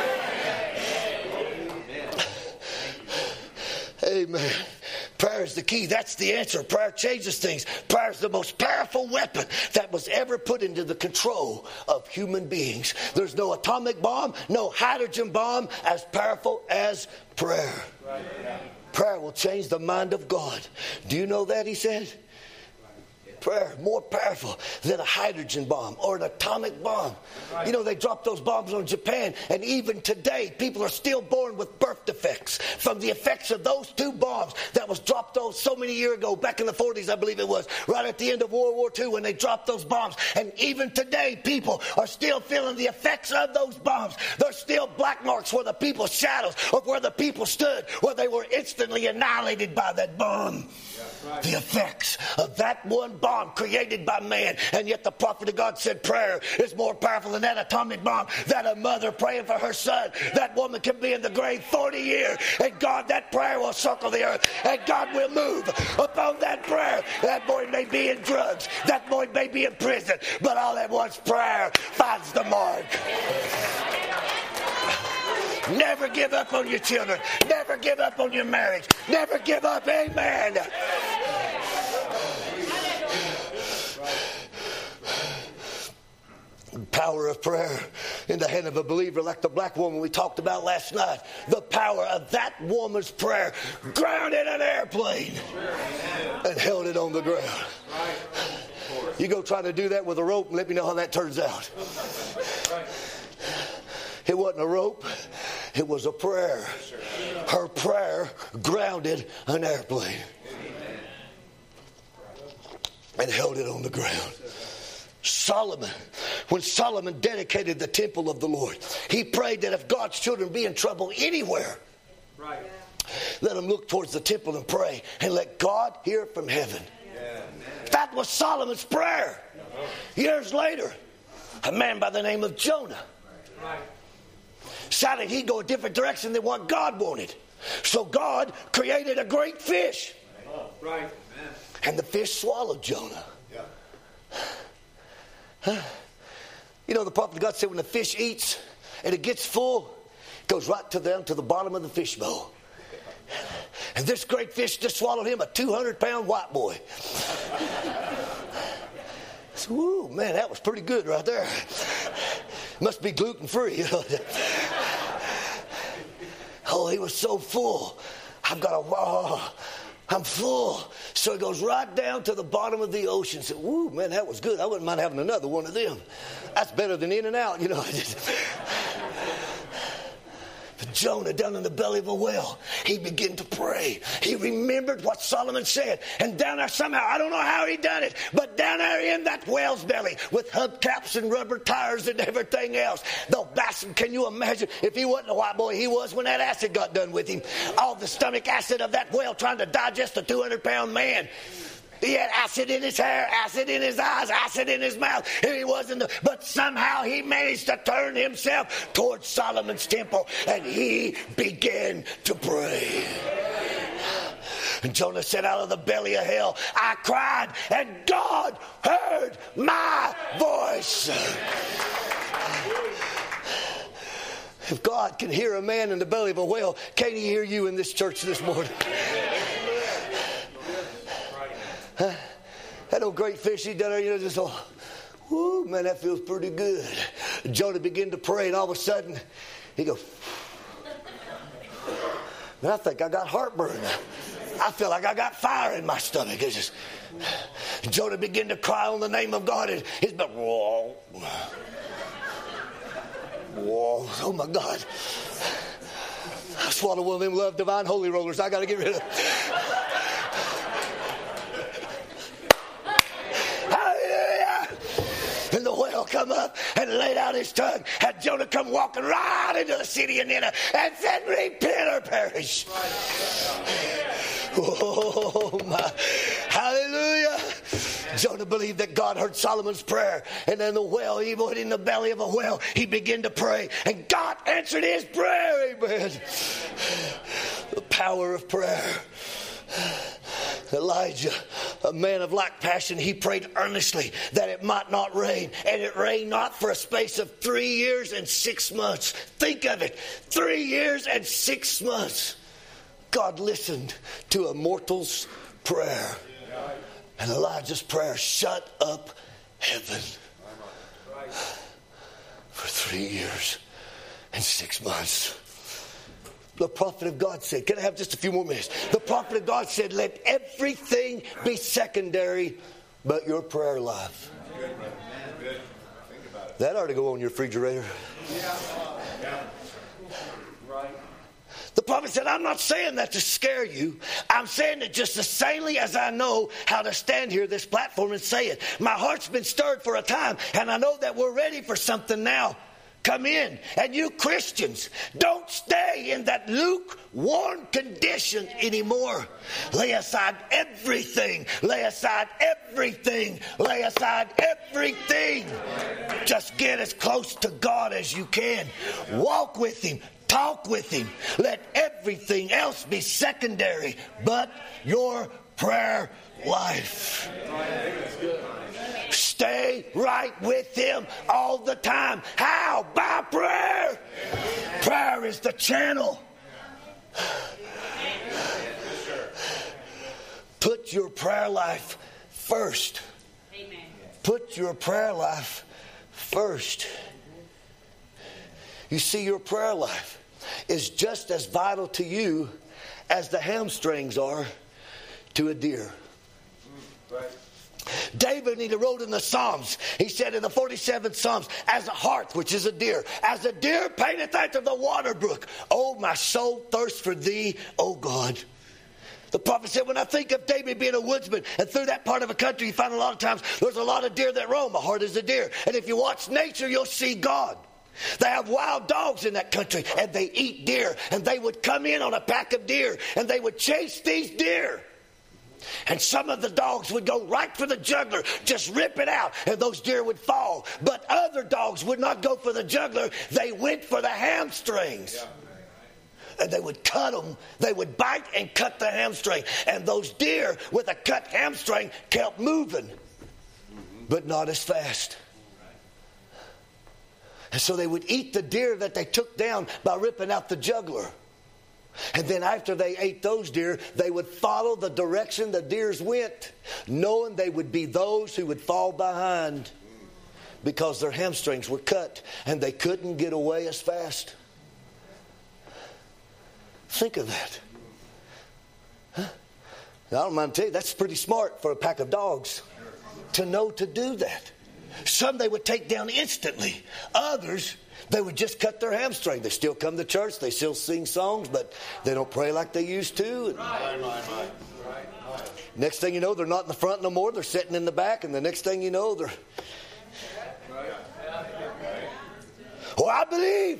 Amen. Prayer is the key. That's the answer. Prayer changes things. Prayer is the most powerful weapon that was ever put into the control of human beings. There's no atomic bomb, no hydrogen bomb as powerful as prayer. Right. Prayer will change the mind of God. Do you know that, he said? Prayer more powerful than a hydrogen bomb or an atomic bomb. You know, they dropped those bombs on Japan, and even today people are still born with birth defects from the effects of those two bombs that was dropped those so many years ago, back in the forties, I believe it was, right at the end of World War Two when they dropped those bombs. And even today people are still feeling the effects of those bombs. There's still black marks where the people's shadows of where the people stood, where they were instantly annihilated by that bomb. The effects of that one bomb created by man. And yet the prophet of God said prayer is more powerful than that atomic bomb. That a mother praying for her son, that woman can be in the grave forty years, and God, that prayer will circle the earth, and God will move upon that prayer. That boy may be in drugs, that boy may be in prison, but all at once prayer finds the mark. Never give up on your children. Never give up on your marriage. Never give up. Amen. Power of prayer in the hand of a believer, like the black woman we talked about last night. The power of that woman's prayer grounded an airplane and held it on the ground. You go try to do that with a rope and let me know how that turns out. It wasn't a rope. It was a prayer. Her prayer grounded an airplane and held it on the ground. Solomon, when Solomon dedicated the temple of the Lord, he prayed that if God's children be in trouble anywhere, right, let them look towards the temple and pray and let God hear from heaven. Yeah. That was Solomon's prayer. Years later, a man by the name of Jonah right. decided he'd go a different direction than what God wanted. So God created a great fish. Right. And the fish swallowed Jonah. Yeah. Huh? You know, the prophet of God said when the fish eats and it gets full, it goes right to them to the bottom of the fish bowl. And this great fish just swallowed him, a two hundred pound white boy. So, woo, man, that was pretty good right there. Must be gluten free. You know? Oh, he was so full. I've got a, oh, I'm full. So it goes right down to the bottom of the ocean. So, woo, man, that was good. I wouldn't mind having another one of them. That's better than In-N-Out, you know. But Jonah, down in the belly of a whale, he began to pray. He remembered remembered what Solomon said. And down there somehow, I don't know how he done it, but down there in that whale's belly with hubcaps and rubber tires and everything else, the bastard, can you imagine if he wasn't a white boy he was when that acid got done with him? All the stomach acid of that whale trying to digest a two hundred pound man. He had acid in his hair, acid in his eyes, acid in his mouth. He wasn't, the, but somehow he managed to turn himself towards Solomon's temple, and he began to pray. And Jonah said, out of the belly of hell, I cried, and God heard my voice. If God can hear a man in the belly of a whale, can he hear you in this church this morning? Huh? That old great fish he done there, you know, just oh, whoo, man, that feels pretty good. Jonah began to pray, and all of a sudden, he goes, man, I think I got heartburn. I feel like I got fire in my stomach. It's just, Jonah began to cry on the name of God, and his belly, whoa, whoa, oh my God. I swallowed one of them Love Divine Holy Rollers. I got to get rid of them. And the whale come up and laid out his tongue. Had Jonah come walking right into the city of Nineveh and said, repent or perish. Oh my, hallelujah. Jonah believed that God heard Solomon's prayer. And then the whale, he went in the belly of a whale. He began to pray. And God answered his prayer. Amen. The power of prayer. Elijah, a man of like passion, he prayed earnestly that it might not rain. And it rained not for a space of three years and six months. Think of it. Three years and six months. God listened to a mortal's prayer. And Elijah's prayer shut up heaven for three years and six months. The prophet of God said, can I have just a few more minutes? The prophet of God said, let everything be secondary but your prayer life. That ought to go on your refrigerator. The prophet said, I'm not saying that to scare you. I'm saying it just as sanely as I know how to stand here this platform and say it. My heart's been stirred for a time, and I know that we're ready for something now. Come in. And you Christians, don't stay in that lukewarm condition anymore. Lay aside everything. Lay aside everything. Lay aside everything. Just get as close to God as you can. Walk with Him. Talk with Him. Let everything else be secondary but your prayer life. Stay right with Him all the time. How? By prayer. Prayer is the channel. Put your prayer life first. Put your prayer life first. You see, your prayer life is just as vital to you as the hamstrings are to a deer. Right. David, he wrote in the Psalms, he said in the forty-seventh Psalms, as a hart, which is a deer, as a deer painteth after the water brook, oh, my soul thirsts for thee, O God. The prophet said, when I think of David being a woodsman, and through that part of the country, you find a lot of times there's a lot of deer that roam. A hart is a deer. And if you watch nature, you'll see God. They have wild dogs in that country, and they eat deer. And they would come in on a pack of deer, and they would chase these deer. And some of the dogs would go right for the jugular, just rip it out, and those deer would fall. But other dogs would not go for the jugular. They went for the hamstrings. And they would cut them. They would bite and cut the hamstring. And those deer with a cut hamstring kept moving, but not as fast. And so they would eat the deer that they took down by ripping out the jugular. And then after they ate those deer, they would follow the direction the deers went, knowing they would be those who would fall behind because their hamstrings were cut and they couldn't get away as fast. Think of that. Huh? Now, I don't mind telling you, that's pretty smart for a pack of dogs to know to do that. Some they would take down instantly. Others, they would just cut their hamstring. They still come to church. They still sing songs, but they don't pray like they used to. And, Next thing you know, they're not in the front no more. They're sitting in the back. And the next thing you know, they're... Oh, I believe.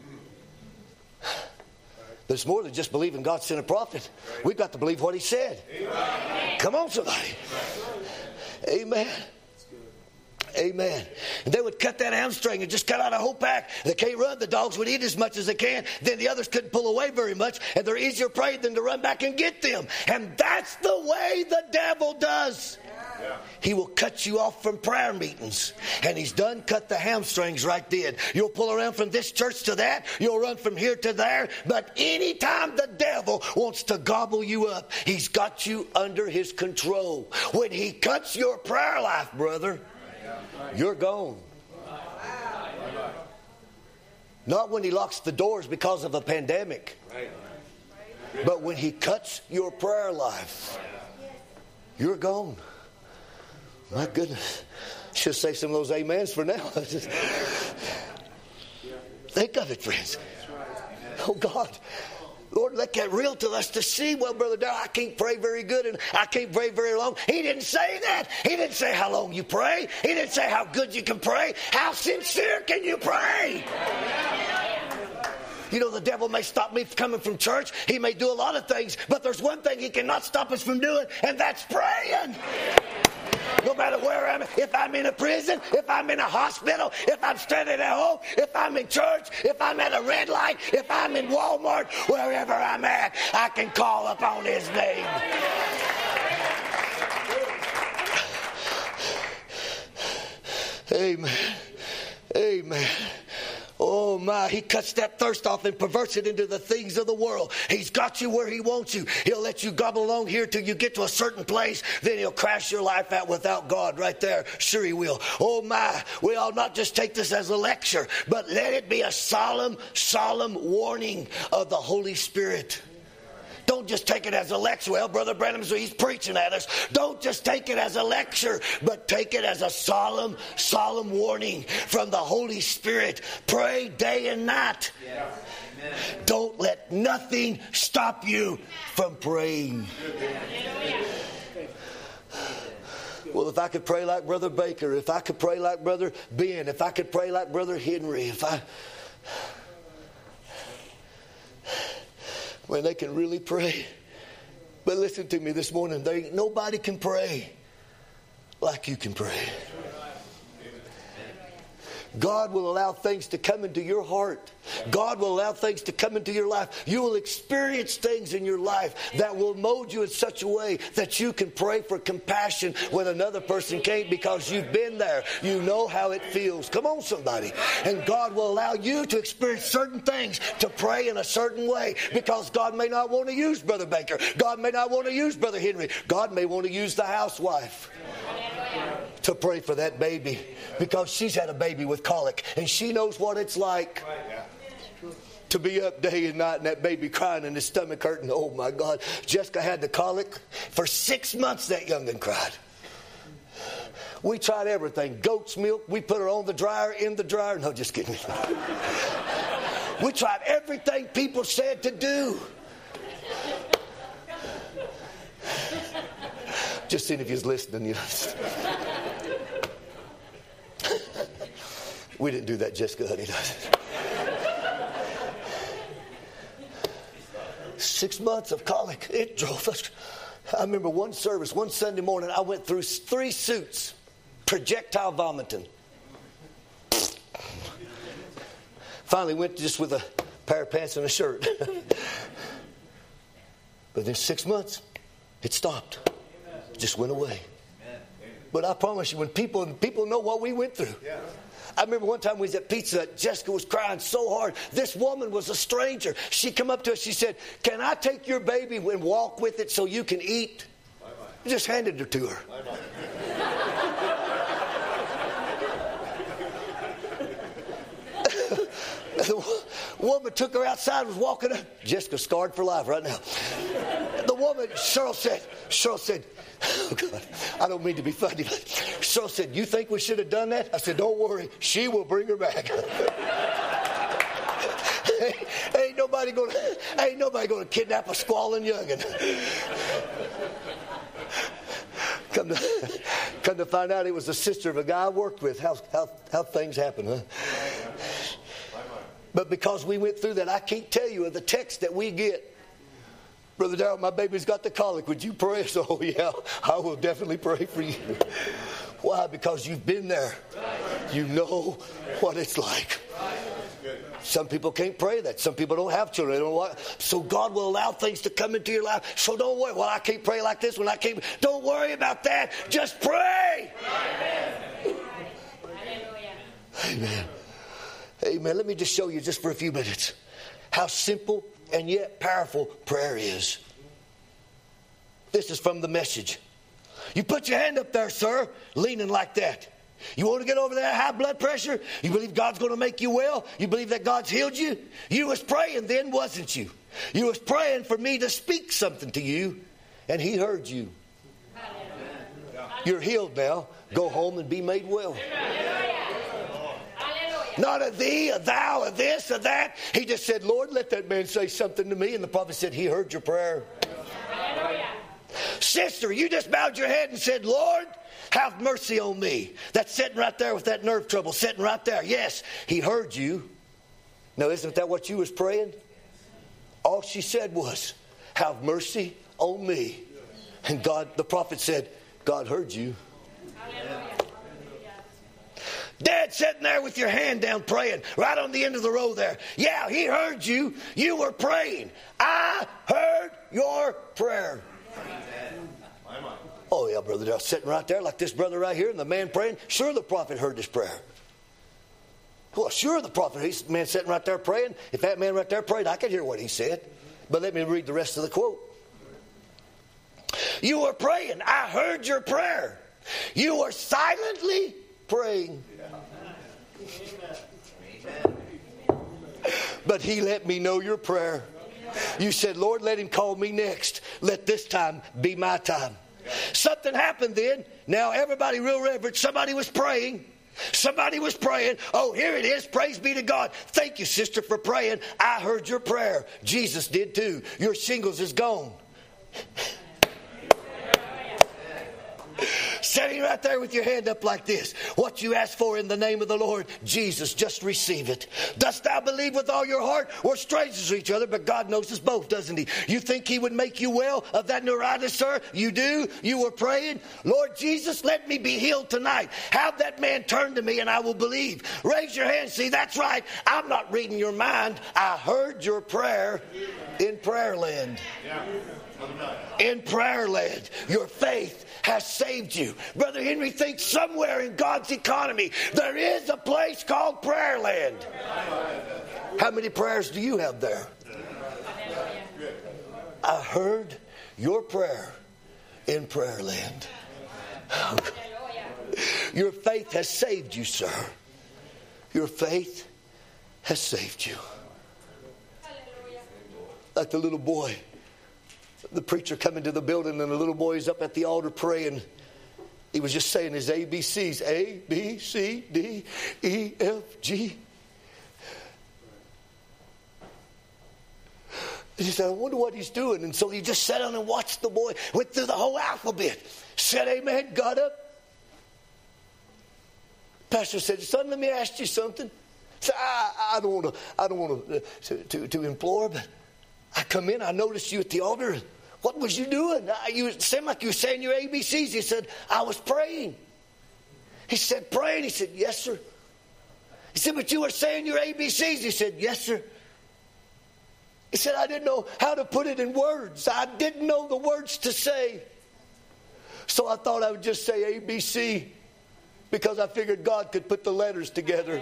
But it's more than just believing God sent a prophet. We've got to believe what he said. Come on, somebody. Amen. Amen. And they would cut that hamstring and just cut out a whole pack. They can't run. The dogs would eat as much as they can. Then the others couldn't pull away very much. And they're easier prey than to run back and get them. And that's the way the devil does. Yeah. He will cut you off from prayer meetings. And he's done cut the hamstrings right then. You'll pull around from this church to that. You'll run from here to there. But anytime the devil wants to gobble you up, he's got you under his control. When he cuts your prayer life, brother, you're gone. Not when he locks the doors because of a pandemic, but when he cuts your prayer life, you're gone. My goodness. Should say some of those amens for now. Think of it, friends. Oh, God. Lord, let that real to us to see. Well, Brother Darrell, I can't pray very good and I can't pray very long. He didn't say that. He didn't say how long you pray. He didn't say how good you can pray. How sincere can you pray? You know, the devil may stop me from coming from church. He may do a lot of things. But there's one thing he cannot stop us from doing, and that's praying. No matter where I'm, if I'm in a prison, if I'm in a hospital, if I'm standing at home, if I'm in church, if I'm at a red light, if I'm in Walmart, wherever I'm at, I can call upon his name. Amen. Amen. Oh my, he cuts that thirst off and perverts it into the things of the world. He's got you where he wants you. He'll let you gobble along here till you get to a certain place. Then he'll crash your life out without God right there. Sure he will. Oh my, we ought not just take this as a lecture, but let it be a solemn, solemn warning of the Holy Spirit. Don't just take it as a lecture. Well, Brother Branham, he's preaching at us. Don't just take it as a lecture, but take it as a solemn, solemn warning from the Holy Spirit. Pray day and night. Yeah. Don't let nothing stop you from praying. Well, if I could pray like Brother Baker, if I could pray like Brother Ben, if I could pray like Brother Henry, if I... when they can really pray. But listen to me this morning. There ain't nobody can pray like you can pray. God will allow things to come into your heart. God will allow things to come into your life. You will experience things in your life that will mold you in such a way that you can pray for compassion when another person can't, because you've been there. You know how it feels. Come on, somebody. And God will allow you to experience certain things, to pray in a certain way, because God may not want to use Brother Baker. God may not want to use Brother Henry. God may want to use the housewife to pray for that baby, because she's had a baby with colic and she knows what it's like to be up day and night and that baby crying and his stomach hurting. Oh my God. Jessica had the colic for six months. That young'un cried. We tried everything. Goat's milk. We put her on the dryer, in the dryer. No, just kidding. We tried everything people said to do. Just seeing if he's listening, you know. We didn't do that, Jessica, honey. Six months of colic. It drove us. I remember one service, one Sunday morning, I went through three suits, projectile vomiting. Finally went just with a pair of pants and a shirt. But in six months, it stopped. It just went away. But I promise you, when people people know what we went through. I remember one time we was at pizza. Jessica was crying so hard. This woman was a stranger. She come up to us. She said, "Can I take your baby and walk with it so you can eat?" I just handed her to her. The woman took her outside, was walking her. Jessica's scarred for life right now. The woman, Cheryl said, Cheryl said, oh God, I don't mean to be funny, but Cheryl said, "You think we should have done that?" I said, "Don't worry, she will bring her back." ain't, ain't nobody gonna ain't nobody gonna kidnap a squalling youngin'. Come to, come to find out it was the sister of a guy I worked with. How, how, how things happen, huh? But because we went through that, I can't tell you of the text that we get. Brother Darrell, my baby's got the colic. Would you pray? So, oh, yeah, I will definitely pray for you. Why? Because you've been there. You know what it's like. Some people can't pray that. Some people don't have children. They don't want, so God will allow things to come into your life. So don't worry. Well, I can't pray like this when I can't. Don't worry about that. Just pray. Amen. Amen. Amen. Let me just show you just for a few minutes how simple and yet powerful prayer is. This is from the Message. You put your hand up there, sir, leaning like that. You want to get over that high blood pressure? You believe God's going to make you well? You believe that God's healed you? You was praying then, wasn't you? You was praying for me to speak something to you, and He heard you. You're healed now. Go home and be made well. Not a thee, a thou, a this, a that. He just said, Lord, let that man say something to me. And the prophet said, He heard your prayer. Hallelujah. Sister, you just bowed your head and said, Lord, have mercy on me. That's sitting right there with that nerve trouble, sitting right there. Yes, He heard you. Now, isn't that what you was praying? All she said was, have mercy on me. And God, the prophet said, God heard you. Hallelujah. Dad sitting there with your hand down praying right on the end of the row there. Yeah, He heard you. You were praying. I heard your prayer. Oh, yeah, brother. They're sitting right there like this brother right here and the man praying. Sure, the prophet heard his prayer. Well, sure, the prophet, he's the man sitting right there praying. If that man right there prayed, I could hear what he said. But let me read the rest of the quote. You were praying. I heard your prayer. You were silently praying. But He let me know your prayer. You said, Lord, let him call me next. Let this time be my time. Something happened then. Now everybody real reverent. Somebody was praying. Somebody was praying. Oh, here it is. Praise be to God. Thank you, sister, for praying. I heard your prayer. Jesus did too. Your shingles is gone. Sitting right there with your hand up like this. What you ask for in the name of the Lord, Jesus, just receive it. Dost thou believe with all your heart? We're strangers to each other, but God knows us both, doesn't He? You think He would make you well of that neuritis, sir? You do? You were praying? Lord Jesus, let me be healed tonight. Have that man turn to me and I will believe. Raise your hand. See, that's right. I'm not reading your mind. I heard your prayer in prayer land. In prayer land. Your faith has saved you. Brother Henry thinks somewhere in God's economy there is a place called prayer land. How many prayers do you have there? I heard your prayer in prayer land. Your faith has saved you, sir. Your faith has saved you. Like the little boy. The preacher coming to the building and the little boy's up at the altar praying. He was just saying his A B Cs. A, B, C, D, E, F, G. And he said, I wonder what he's doing. And so he just sat down and watched the boy. Went through the whole alphabet. Said amen. Got up. Pastor said, son, let me ask you something. So I, I don't want to I don't want to, to, to implore, but I come in, I noticed you at the altar. What was you doing? You seemed like you were saying your A B Cs. He said, I was praying. He said, praying? He said, yes, sir. He said, but you were saying your A B Cs. He said, yes, sir. He said, I didn't know how to put it in words. I didn't know the words to say. So I thought I would just say A B C because I figured God could put the letters together.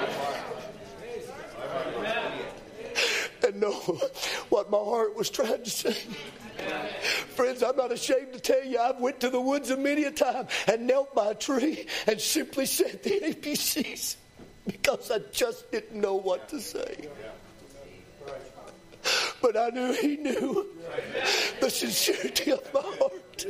And know what my heart was trying to say. Friends, I'm not ashamed to tell you I've went to the woods a many a time and knelt by a tree and simply said the A B Cs because I just didn't know what to say. But I knew He knew the sincerity of my heart.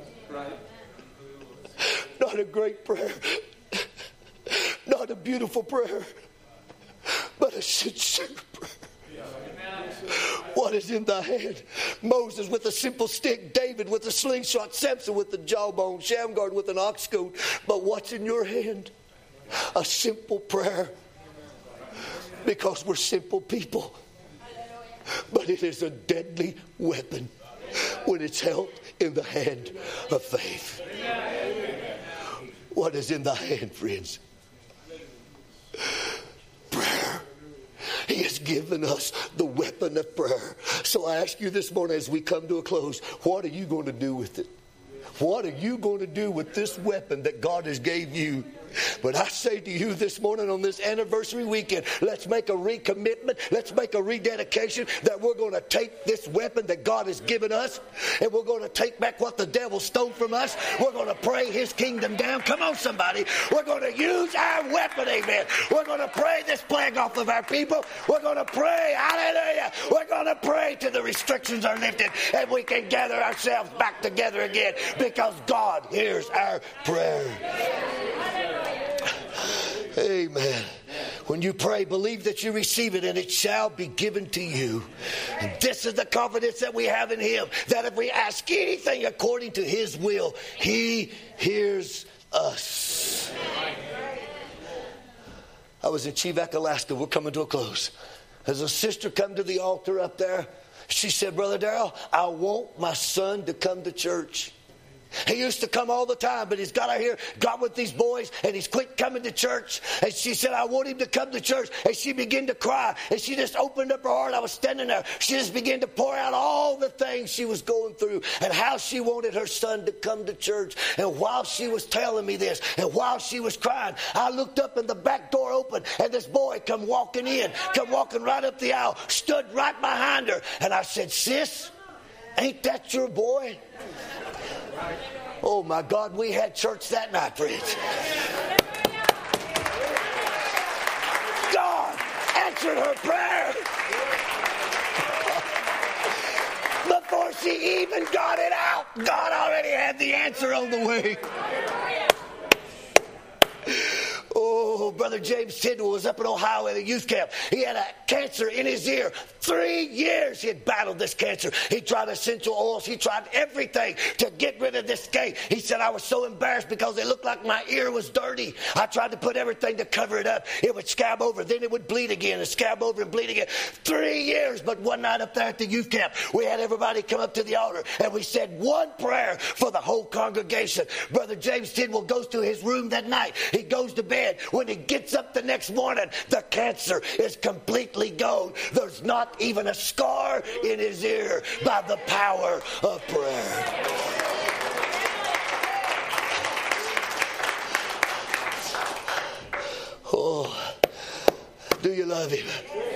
Not a great prayer, not a beautiful prayer, but a sincere prayer. What is in thy hand? Moses with a simple stick, David with a slingshot, Samson with the jawbone, Shamgar with an ox goad. But what's in your hand? A simple prayer. Because we're simple people. But it is a deadly weapon when it's held in the hand of faith. What is in thy hand, friends? Prayer. He has given us the weapon of prayer. So I ask you this morning as we come to a close, what are you going to do with it? What are you going to do with this weapon that God has gave you? But I say to you this morning on this anniversary weekend, let's make a recommitment. Let's make a rededication that we're going to take this weapon that God has given us and we're going to take back what the devil stole from us. We're going to pray his kingdom down. Come on, somebody. We're going to use our weapon, amen. We're going to pray this plague off of our people. We're going to pray, hallelujah. We're going to pray till the restrictions are lifted and we can gather ourselves back together again because God hears our prayer. Amen. When you pray, believe that you receive it and it shall be given to you. And this is the confidence that we have in him, that if we ask anything according to his will, he hears us. I was in Chivak, Alaska. We're coming to a close. As a sister come to the altar up there, she said, Brother Darrell, I want my son to come to church. He used to come all the time, but he's got out here, got with these boys, and he's quit coming to church. And she said, I want him to come to church. And she began to cry. And she just opened up her heart. I was standing there. She just began to pour out all the things she was going through and how she wanted her son to come to church. And while she was telling me this, and while she was crying, I looked up and the back door opened, and this boy come walking in, come walking right up the aisle, stood right behind her. And I said, Sis, ain't that your boy? Oh my God, we had church that night, friends. God answered her prayer before she even got it out. God already had the answer on the way. Oh, Brother James Tidwell was up in Ohio at a youth camp. He had a cancer in his ear. Three years he had battled this cancer. He tried essential oils. He tried everything to get rid of this gate. He said, I was so embarrassed because it looked like my ear was dirty. I tried to put everything to cover it up. It would scab over. Then it would bleed again and scab over and bleed again. Three years. But one night up there at the youth camp, we had everybody come up to the altar and we said one prayer for the whole congregation. Brother James Tidwell goes to his room that night. He goes to bed. When he gets up the next morning, the cancer is completely gone. There's not even a scar in his ear by the power of prayer. Oh, do you love him?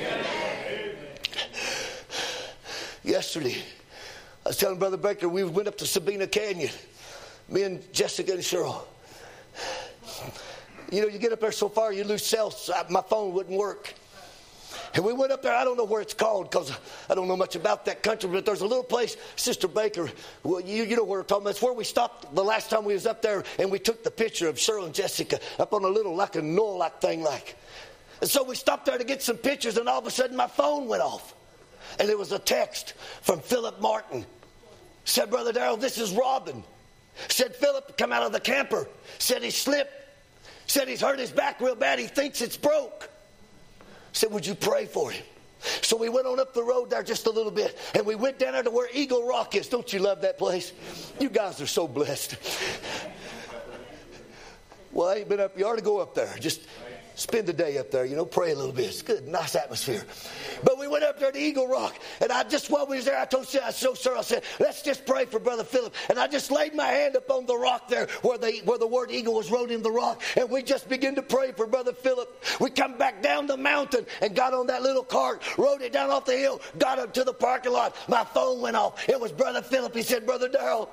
Yesterday, I was telling Brother Baker, we went up to Sabina Canyon, me and Jessica and Cheryl. You know, you get up there so far, you lose cells. My phone wouldn't work. And we went up there. I don't know where it's called because I don't know much about that country, but there's a little place, Sister Baker, well, you, you know where we're talking about. It's where we stopped the last time we was up there, and we took the picture of Cheryl and Jessica up on a little, like a knoll-like thing like. And so we stopped there to get some pictures, and all of a sudden my phone went off. And it was a text from Philip Martin. Said, Brother Darrell, this is Robin. Said, Philip come out of the camper. Said he slipped. Said he's hurt his back real bad. He thinks it's broke. Said, would you pray for him? So we went on up the road there just a little bit, and we went down there to where Eagle Rock is. Don't you love that place? You guys are so blessed. Well, I ain't been up. You ought to go up there. Just spend the day up there, you know, pray a little bit. It's good, nice atmosphere. But we went up there to Eagle Rock, and I just, while we was there, I told Sarah, I told Sarah, I said, let's just pray for Brother Philip. And I just laid my hand up on the rock there where the, where the word eagle was wrote in the rock, and we just began to pray for Brother Philip. We come back down the mountain and got on that little cart, rode it down off the hill, got up to the parking lot. My phone went off. It was Brother Philip. He said, Brother Darrell,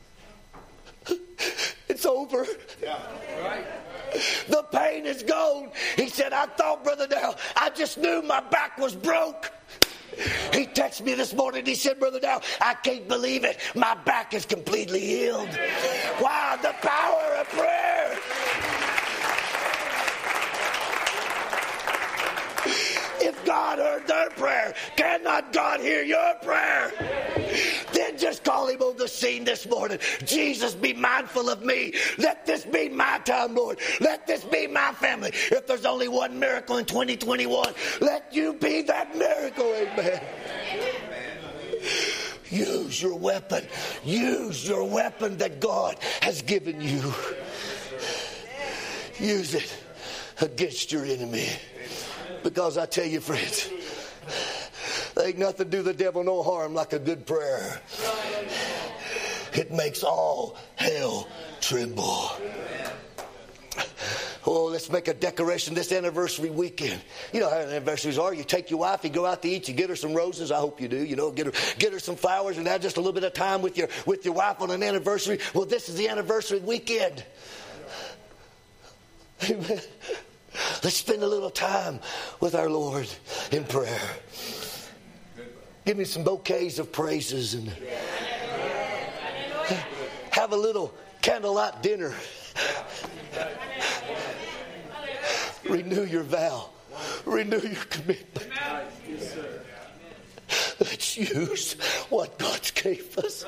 it's over. Yeah, right. The pain is gone. He said, I thought, Brother Darrell, I just knew my back was broke. He texted me this morning. He said, Brother Darrell, I can't believe it. My back is completely healed. Wow, the power of prayer. If God God heard their prayer, cannot God hear your prayer? Then just call him on the scene this morning. Jesus, be mindful of me. Let this be my time, Lord. Let this be my family. If there's only one miracle in twenty twenty-one, let you be that miracle. Amen. Use your weapon. Use your weapon that God has given you. Use it against your enemy. Because I tell you, friends, there ain't nothing do the devil no harm like a good prayer. It makes all hell tremble. Oh, let's make a decoration this anniversary weekend. You know how anniversaries are. You take your wife, you go out to eat, you get her some roses. I hope you do. You know, get her get her some flowers and have just a little bit of time with your with your wife on an anniversary. Well, this is the anniversary weekend. Amen. Let's spend a little time with our Lord in prayer. Give me some bouquets of praises and have a little candlelight dinner. Renew your vow. Renew your commitment. Let's use what God gave us.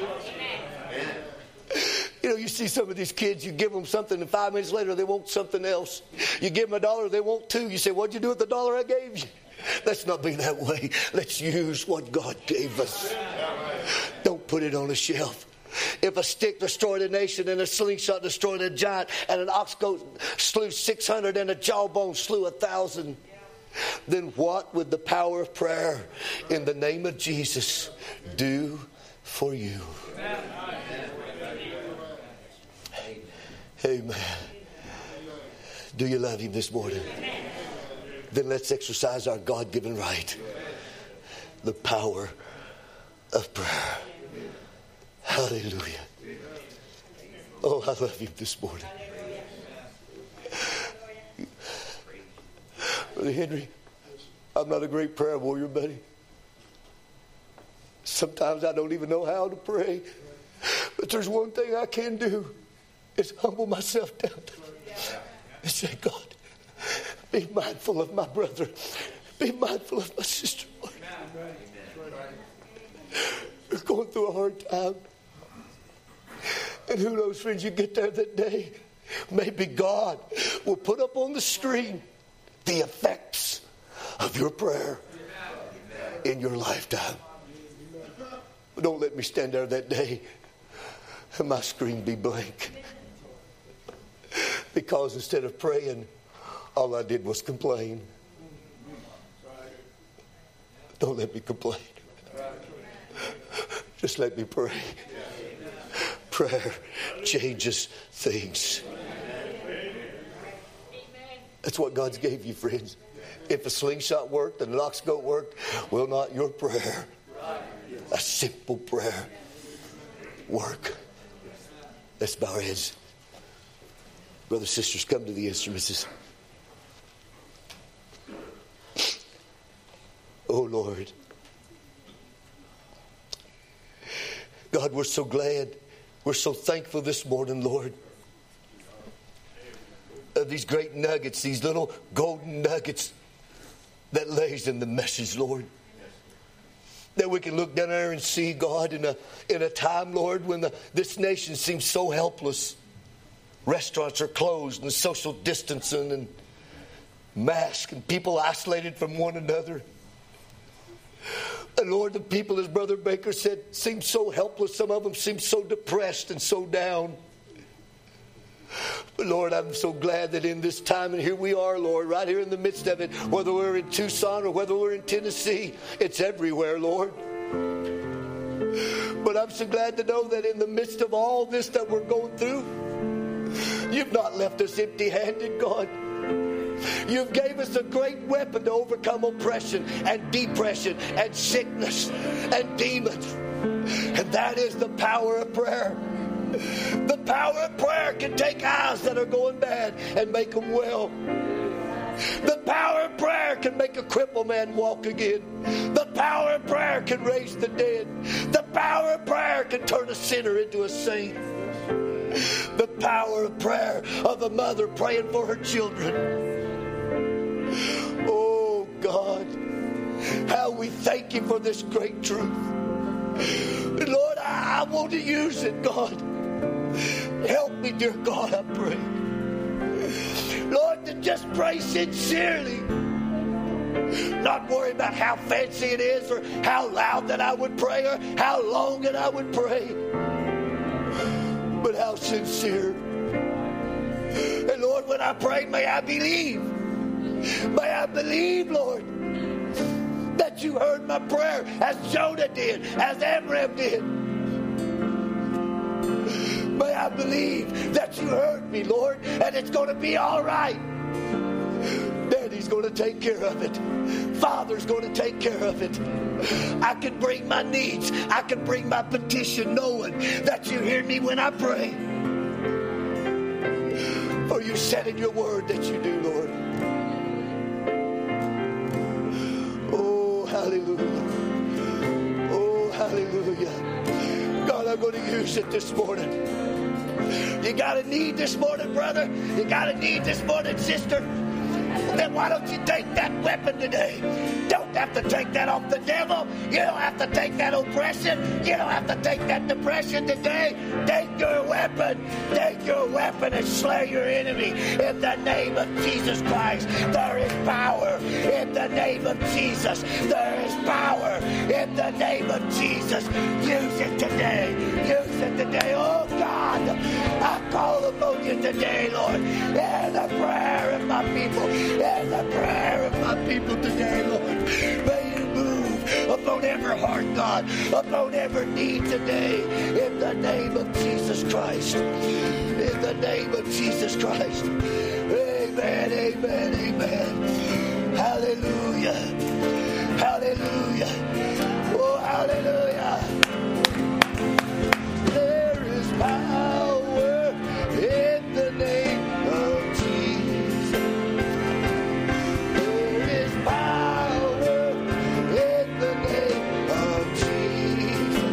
You know, you see some of these kids, you give them something and five minutes later they want something else. You give them a dollar, they want two. You say, what'd you do with the dollar I gave you? Let's not be that way. Let's use what God gave us. Don't put it on a shelf. If a stick destroyed a nation and a slingshot destroyed a giant and an ox goat slew six hundred and a jawbone slew a thousand, then what would the power of prayer in the name of Jesus do for you? Amen. Do you love him this morning? Then let's exercise our God-given right. The power of prayer. Hallelujah. Oh, I love him this morning. Brother Henry, I'm not a great prayer warrior, buddy. Sometimes I don't even know how to pray. But there's one thing I can do. Is humble myself down and say, God, be mindful of my brother. Be mindful of my sister. We're going through a hard time. And who knows, friends, you get there that day. Maybe God will put up on the screen the effects of your prayer in your lifetime. But don't let me stand there that day and my screen be blank. Because instead of praying, all I did was complain. Don't let me complain. Just let me pray. Prayer changes things. That's what God's gave you, friends. If a slingshot worked and an ox goat worked, will not your prayer, a simple prayer, work? Let's bow our heads. Brothers, sisters, come to the instruments. Oh, Lord. God, we're so glad. We're so thankful this morning, Lord. Of these great nuggets, these little golden nuggets that lays in the message, Lord. That we can look down there and see, God, in a, in a time, Lord, when the, this nation seems so helpless. Restaurants are closed and social distancing and masks and people isolated from one another. And Lord, the people, as Brother Baker said, seem so helpless. Some of them seem so depressed and so down. But Lord, I'm so glad that in this time, and here we are, Lord, right here in the midst of it, whether we're in Tucson or whether we're in Tennessee, it's everywhere, Lord. But I'm so glad to know that in the midst of all this that we're going through, you've not left us empty-handed, God. You've gave us a great weapon to overcome oppression and depression and sickness and demons. And that is the power of prayer. The power of prayer can take eyes that are going bad and make them well. The power of prayer can make a crippled man walk again. The power of prayer can raise the dead. The power of prayer can turn a sinner into a saint. The power of prayer of a mother praying for her children. Oh God, how we thank you for this great truth. And Lord, I, I want to use it, God. Help me, dear God, I pray. Lord, to just pray sincerely. Not worry about how fancy it is or how loud that I would pray or how long that I would pray. But how sincere. And Lord, when I pray, may I believe. May I believe, Lord, that you heard my prayer as Jonah did, as Amram did. May I believe that you heard me, Lord, and it's going to be all right. Daddy's going to take care of it. Father's going to take care of it. I can bring my needs. I can bring my petition knowing that you hear me when I pray. For you said in your word that you do, Lord. Oh, hallelujah. Oh, hallelujah. God, I'm going to use it this morning. You got a need this morning, brother? You got a need this morning, sister? Then why don't you take that weapon today? Don't have to take that off the devil. You don't have to take that oppression. You don't have to take that depression today. Take your weapon. Take your weapon and slay your enemy. In the name of Jesus Christ, there is power. In the name of Jesus, there is power. In the name of Jesus, use it today. Use it today. Oh God, I call upon you today, Lord. Hear the prayer of my people. Hear the prayer of my people today, Lord. May you move upon every heart, God, upon every need today. In the name of Jesus Christ. In the name of Jesus Christ. Amen, amen, amen. Hallelujah. Hallelujah. Oh, hallelujah. There is power in the name of Jesus. There is power in the name of Jesus.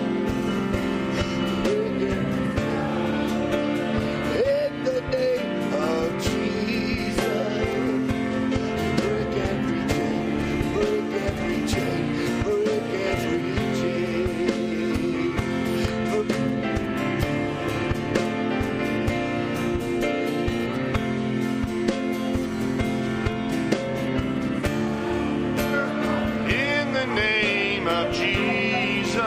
In the name of Jesus. Break every chain, break every chain, break every chain. In the name of Jesus,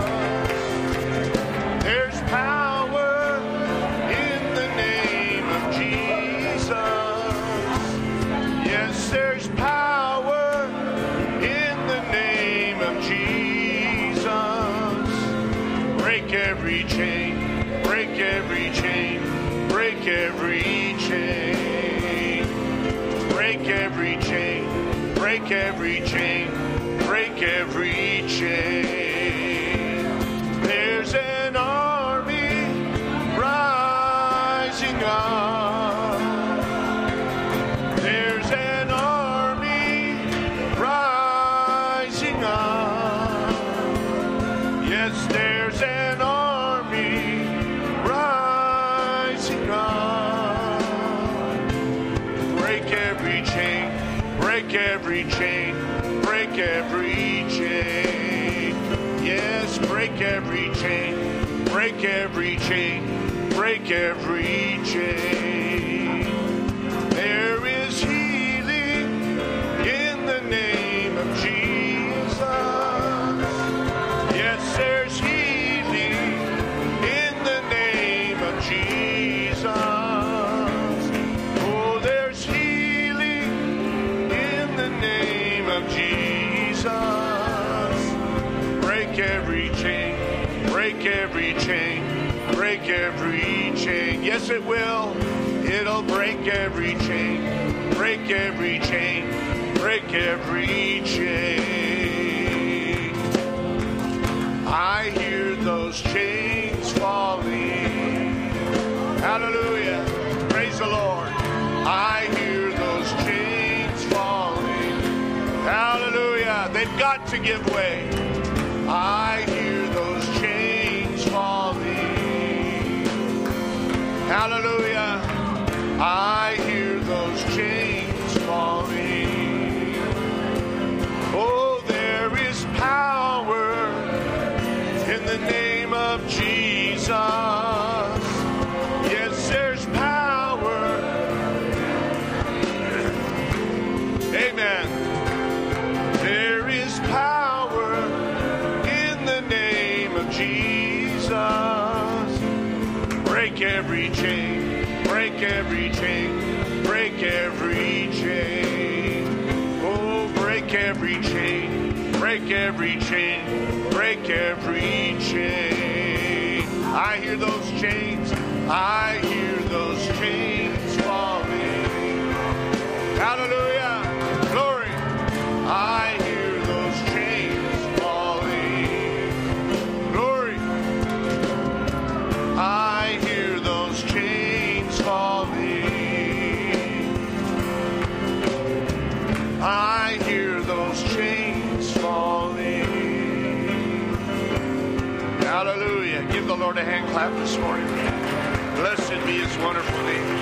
there's power. In the name of Jesus, yes, there's power. In the name of Jesus, break every chain, break every chain, break every chain, break every chain, break every chain, break every chain. There's an army rising up. There's an army rising up. Yes, there's an army rising up. Break every chain, break every chain, break every chain. Yes, break every chain, break every chain, break every chain. There is healing in the name of Jesus. Yes, there's healing in the name of Jesus. Oh, there's healing in the name of Jesus. Break every chain, break every chain, break every chain. Yes, it will. It'll break every chain, break every chain, break every chain. I hear those chains falling. Hallelujah. Praise the Lord. I hear those chains falling. Hallelujah. They've got to give way. I hear those chains falling. Hallelujah. I hear those chains falling. break every chain, break every chain, break every chain. Oh, break every chain, break every chain, break every chain. I hear those chains, I hear those chains falling. Hallelujah, glory. I hear those chains falling. Glory. I hear those chains falling. I hear those chains falling. Hallelujah. Give the Lord a hand clap this morning. Blessed be his wonderful name.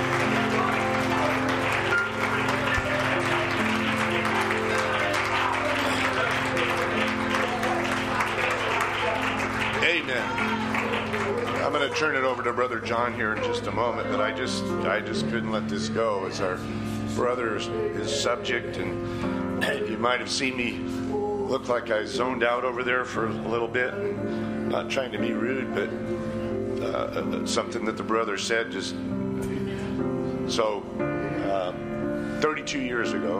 Amen. I'm going to turn it over to Brother John here in just a moment, but I just I just couldn't let this go as our brother's his subject, and you might have seen me look like I zoned out over there for a little bit. Not trying to be rude, but uh, something that the brother said just so uh, thirty-two years ago.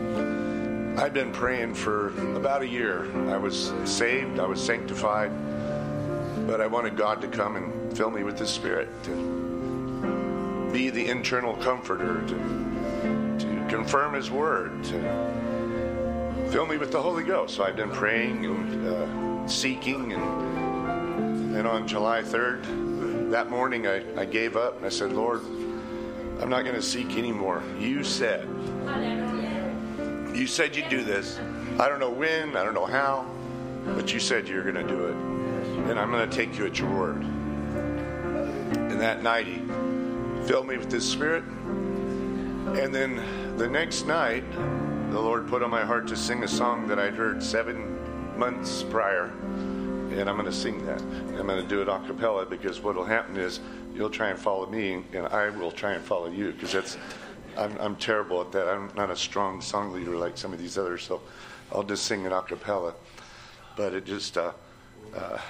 I'd been praying for about a year. I was saved, I was sanctified, but I wanted God to come and fill me with His Spirit, to be the internal comforter, to, to confirm His Word, to fill me with the Holy Ghost. So I've been praying and uh, seeking, and then on July third, that morning I, I gave up and I said, Lord, I'm not going to seek anymore. You said, you said you'd do this. I don't know when, I don't know how, but you said you're going to do it. And I'm going to take you at your word. And that night he filled me with His Spirit. And then the next night, the Lord put on my heart to sing a song that I'd heard seven months prior. And I'm going to sing that. I'm going to do it a cappella, because what will happen is you'll try and follow me, and I will try and follow you, because that's I'm, I'm terrible at that. I'm not a strong song leader like some of these others, so I'll just sing it a cappella. But it just... Uh, uh,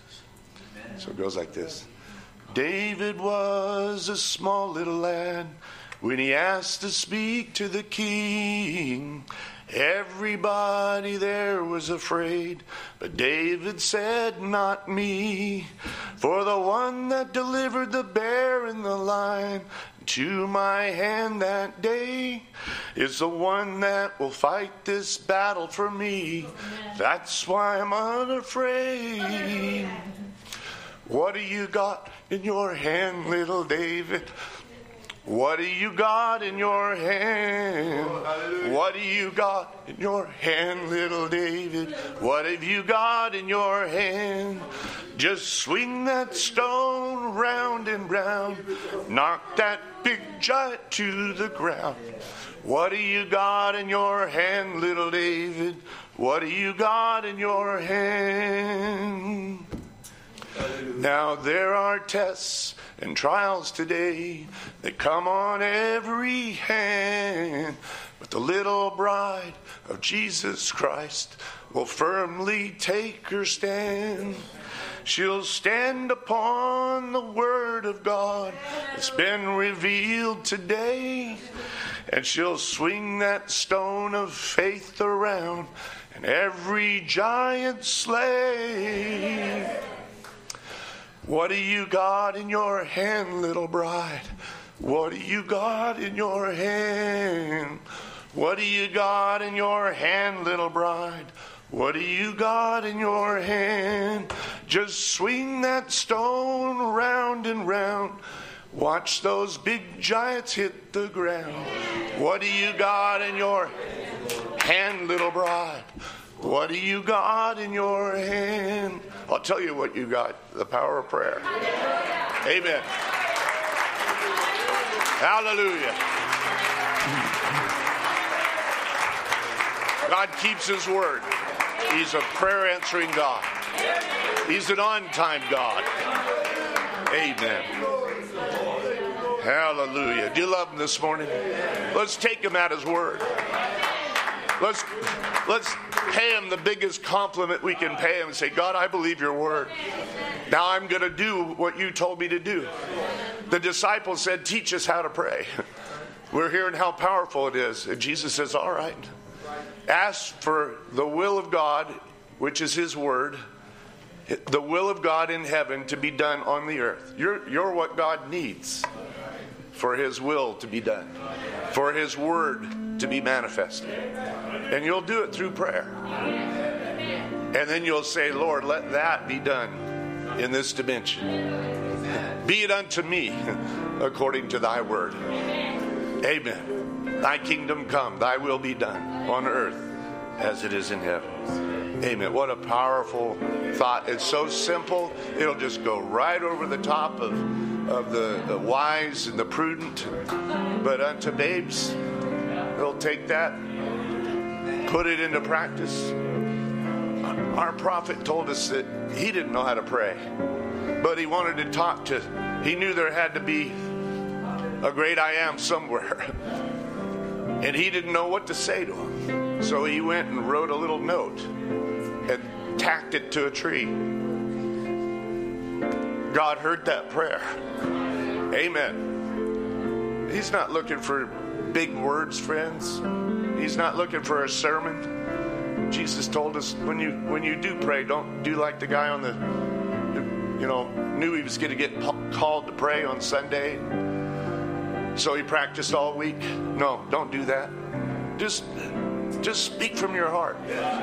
So it goes like this. David was a small little lad when he asked to speak to the king. Everybody there was afraid, but David said, not me. For the one that delivered the bear and the lion to my hand that day is the one that will fight this battle for me. That's why I'm unafraid. What do you got in your hand, little David? What do you got in your hand? What do you got in your hand, little David? What have you got in your hand? Just swing that stone round and round. Knock that big giant to the ground. What do you got in your hand, little David? What do you got in your hand? Now there are tests and trials today that come on every hand, but the little bride of Jesus Christ will firmly take her stand. She'll stand upon the Word of God that's been revealed today, and she'll swing that stone of faith around and every giant slay. What do you got in your hand, little bride? What do you got in your hand? What do you got in your hand, little bride? What do you got in your hand? Just swing that stone round and round. Watch those big giants hit the ground. What do you got in your hand, little bride? What do you got in your hand? I'll tell you what you got. The power of prayer. Amen. Hallelujah. God keeps His word. He's a prayer answering God. He's an on-time God. Amen. Hallelujah. Do you love Him this morning? Let's take Him at His word. Let's let's pay Him the biggest compliment we can pay Him and say, God, I believe your word. Now I'm going to do what you told me to do. The disciples said, teach us how to pray. We're hearing how powerful it is. And Jesus says, all right. Ask for the will of God, which is his word, the will of God in heaven to be done on the earth. You're, you're what God needs for his will to be done, for his word to be manifested. And you'll do it through prayer. And then you'll say, Lord, let that be done in this dimension. Be it unto me according to thy word. Amen. Thy kingdom come, thy will be done on earth as it is in heaven. Amen. What a powerful thought. It's so simple, it'll just go right over the top of, of the, the wise and the prudent. But unto babes, they'll take that, put it into practice. Our prophet told us that he didn't know how to pray, but he wanted to talk to, he knew there had to be a great I am somewhere. And he didn't know what to say to him. So he went and wrote a little note and tacked it to a tree. God heard that prayer. Amen. He's not looking for big words, friends. He's not looking for a sermon. Jesus told us when you when you do pray, don't do like the guy on the, you know, knew he was going to get called to pray on Sunday. So he practiced all week. No, don't do that. Just, just speak from your heart.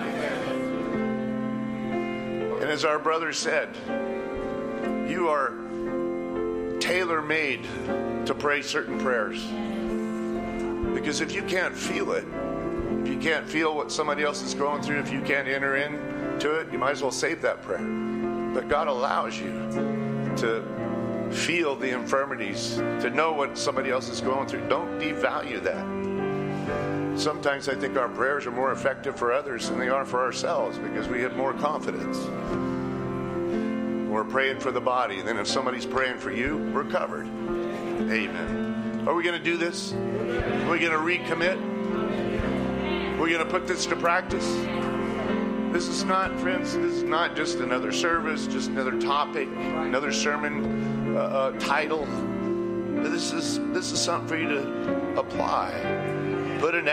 And as our brother said, you are tailor-made to pray certain prayers. Because if you can't feel it, if you can't feel what somebody else is going through, if you can't enter into it, you might as well save that prayer. But God allows you to feel the infirmities, to know what somebody else is going through. Don't devalue that. Sometimes I think our prayers are more effective for others than they are for ourselves because we have more confidence. We're praying for the body, and then if somebody's praying for you, we're covered. Amen. Are we going to do this? Are we going to recommit? We're going to put this to practice? This is not, friends, this is not just another service, just another topic, another sermon uh, uh, title. This is this is something for you to apply, put into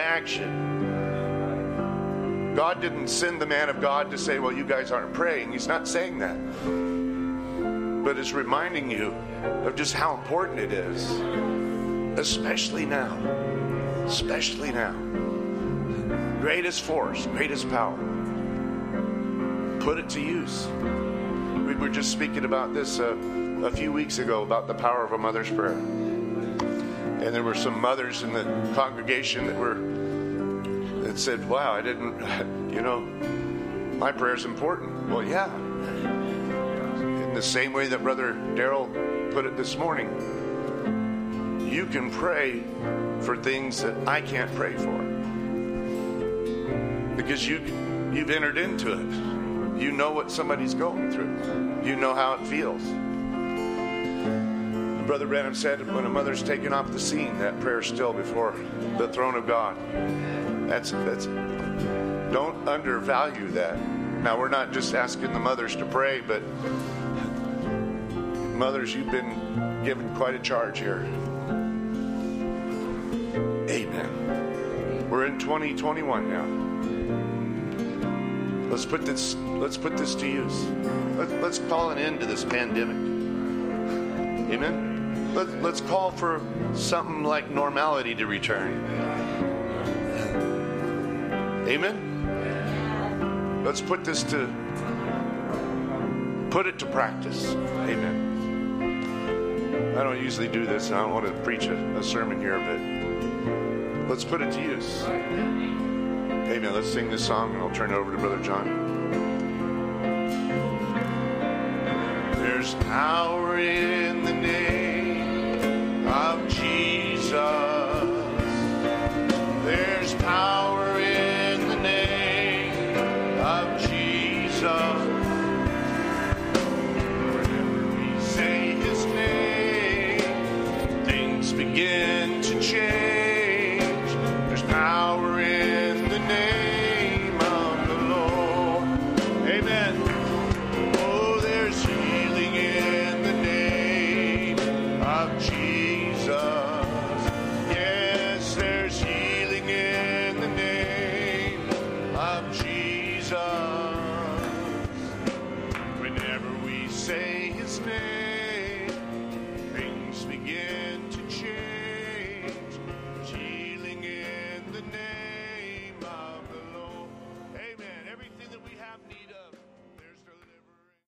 action. God didn't send the man of God to say, well, you guys aren't praying. He's not saying that. But it's reminding you of just how important it is, especially now. Especially now. Greatest force, greatest power. Put it to use. We were just speaking about this uh, a few weeks ago about the power of a mother's prayer. And there were some mothers in the congregation that were that said, wow, I didn't, you know, my prayer's important. Well, yeah. In the same way that Brother Darrell put it this morning, you can pray for things that I can't pray for. Because you, you've entered into it. You know what somebody's going through. You know how it feels. Brother Branham said when a mother's taken off the scene, that prayer's still before the throne of God. That's that's. Don't undervalue that. Now, we're not just asking the mothers to pray, but mothers, you've been given quite a charge here. Amen. We're in twenty twenty-one now. Let's put this. Let's put this to use. Let, let's call an end to this pandemic. Amen. Let, let's call for something like normality to return. Amen. Let's put this to. Put it to practice. Amen. I don't usually do this, and I don't want to preach a, a sermon here, but let's put it to use. Amen. Let's sing this song, and I'll turn it over to Brother John. There's power in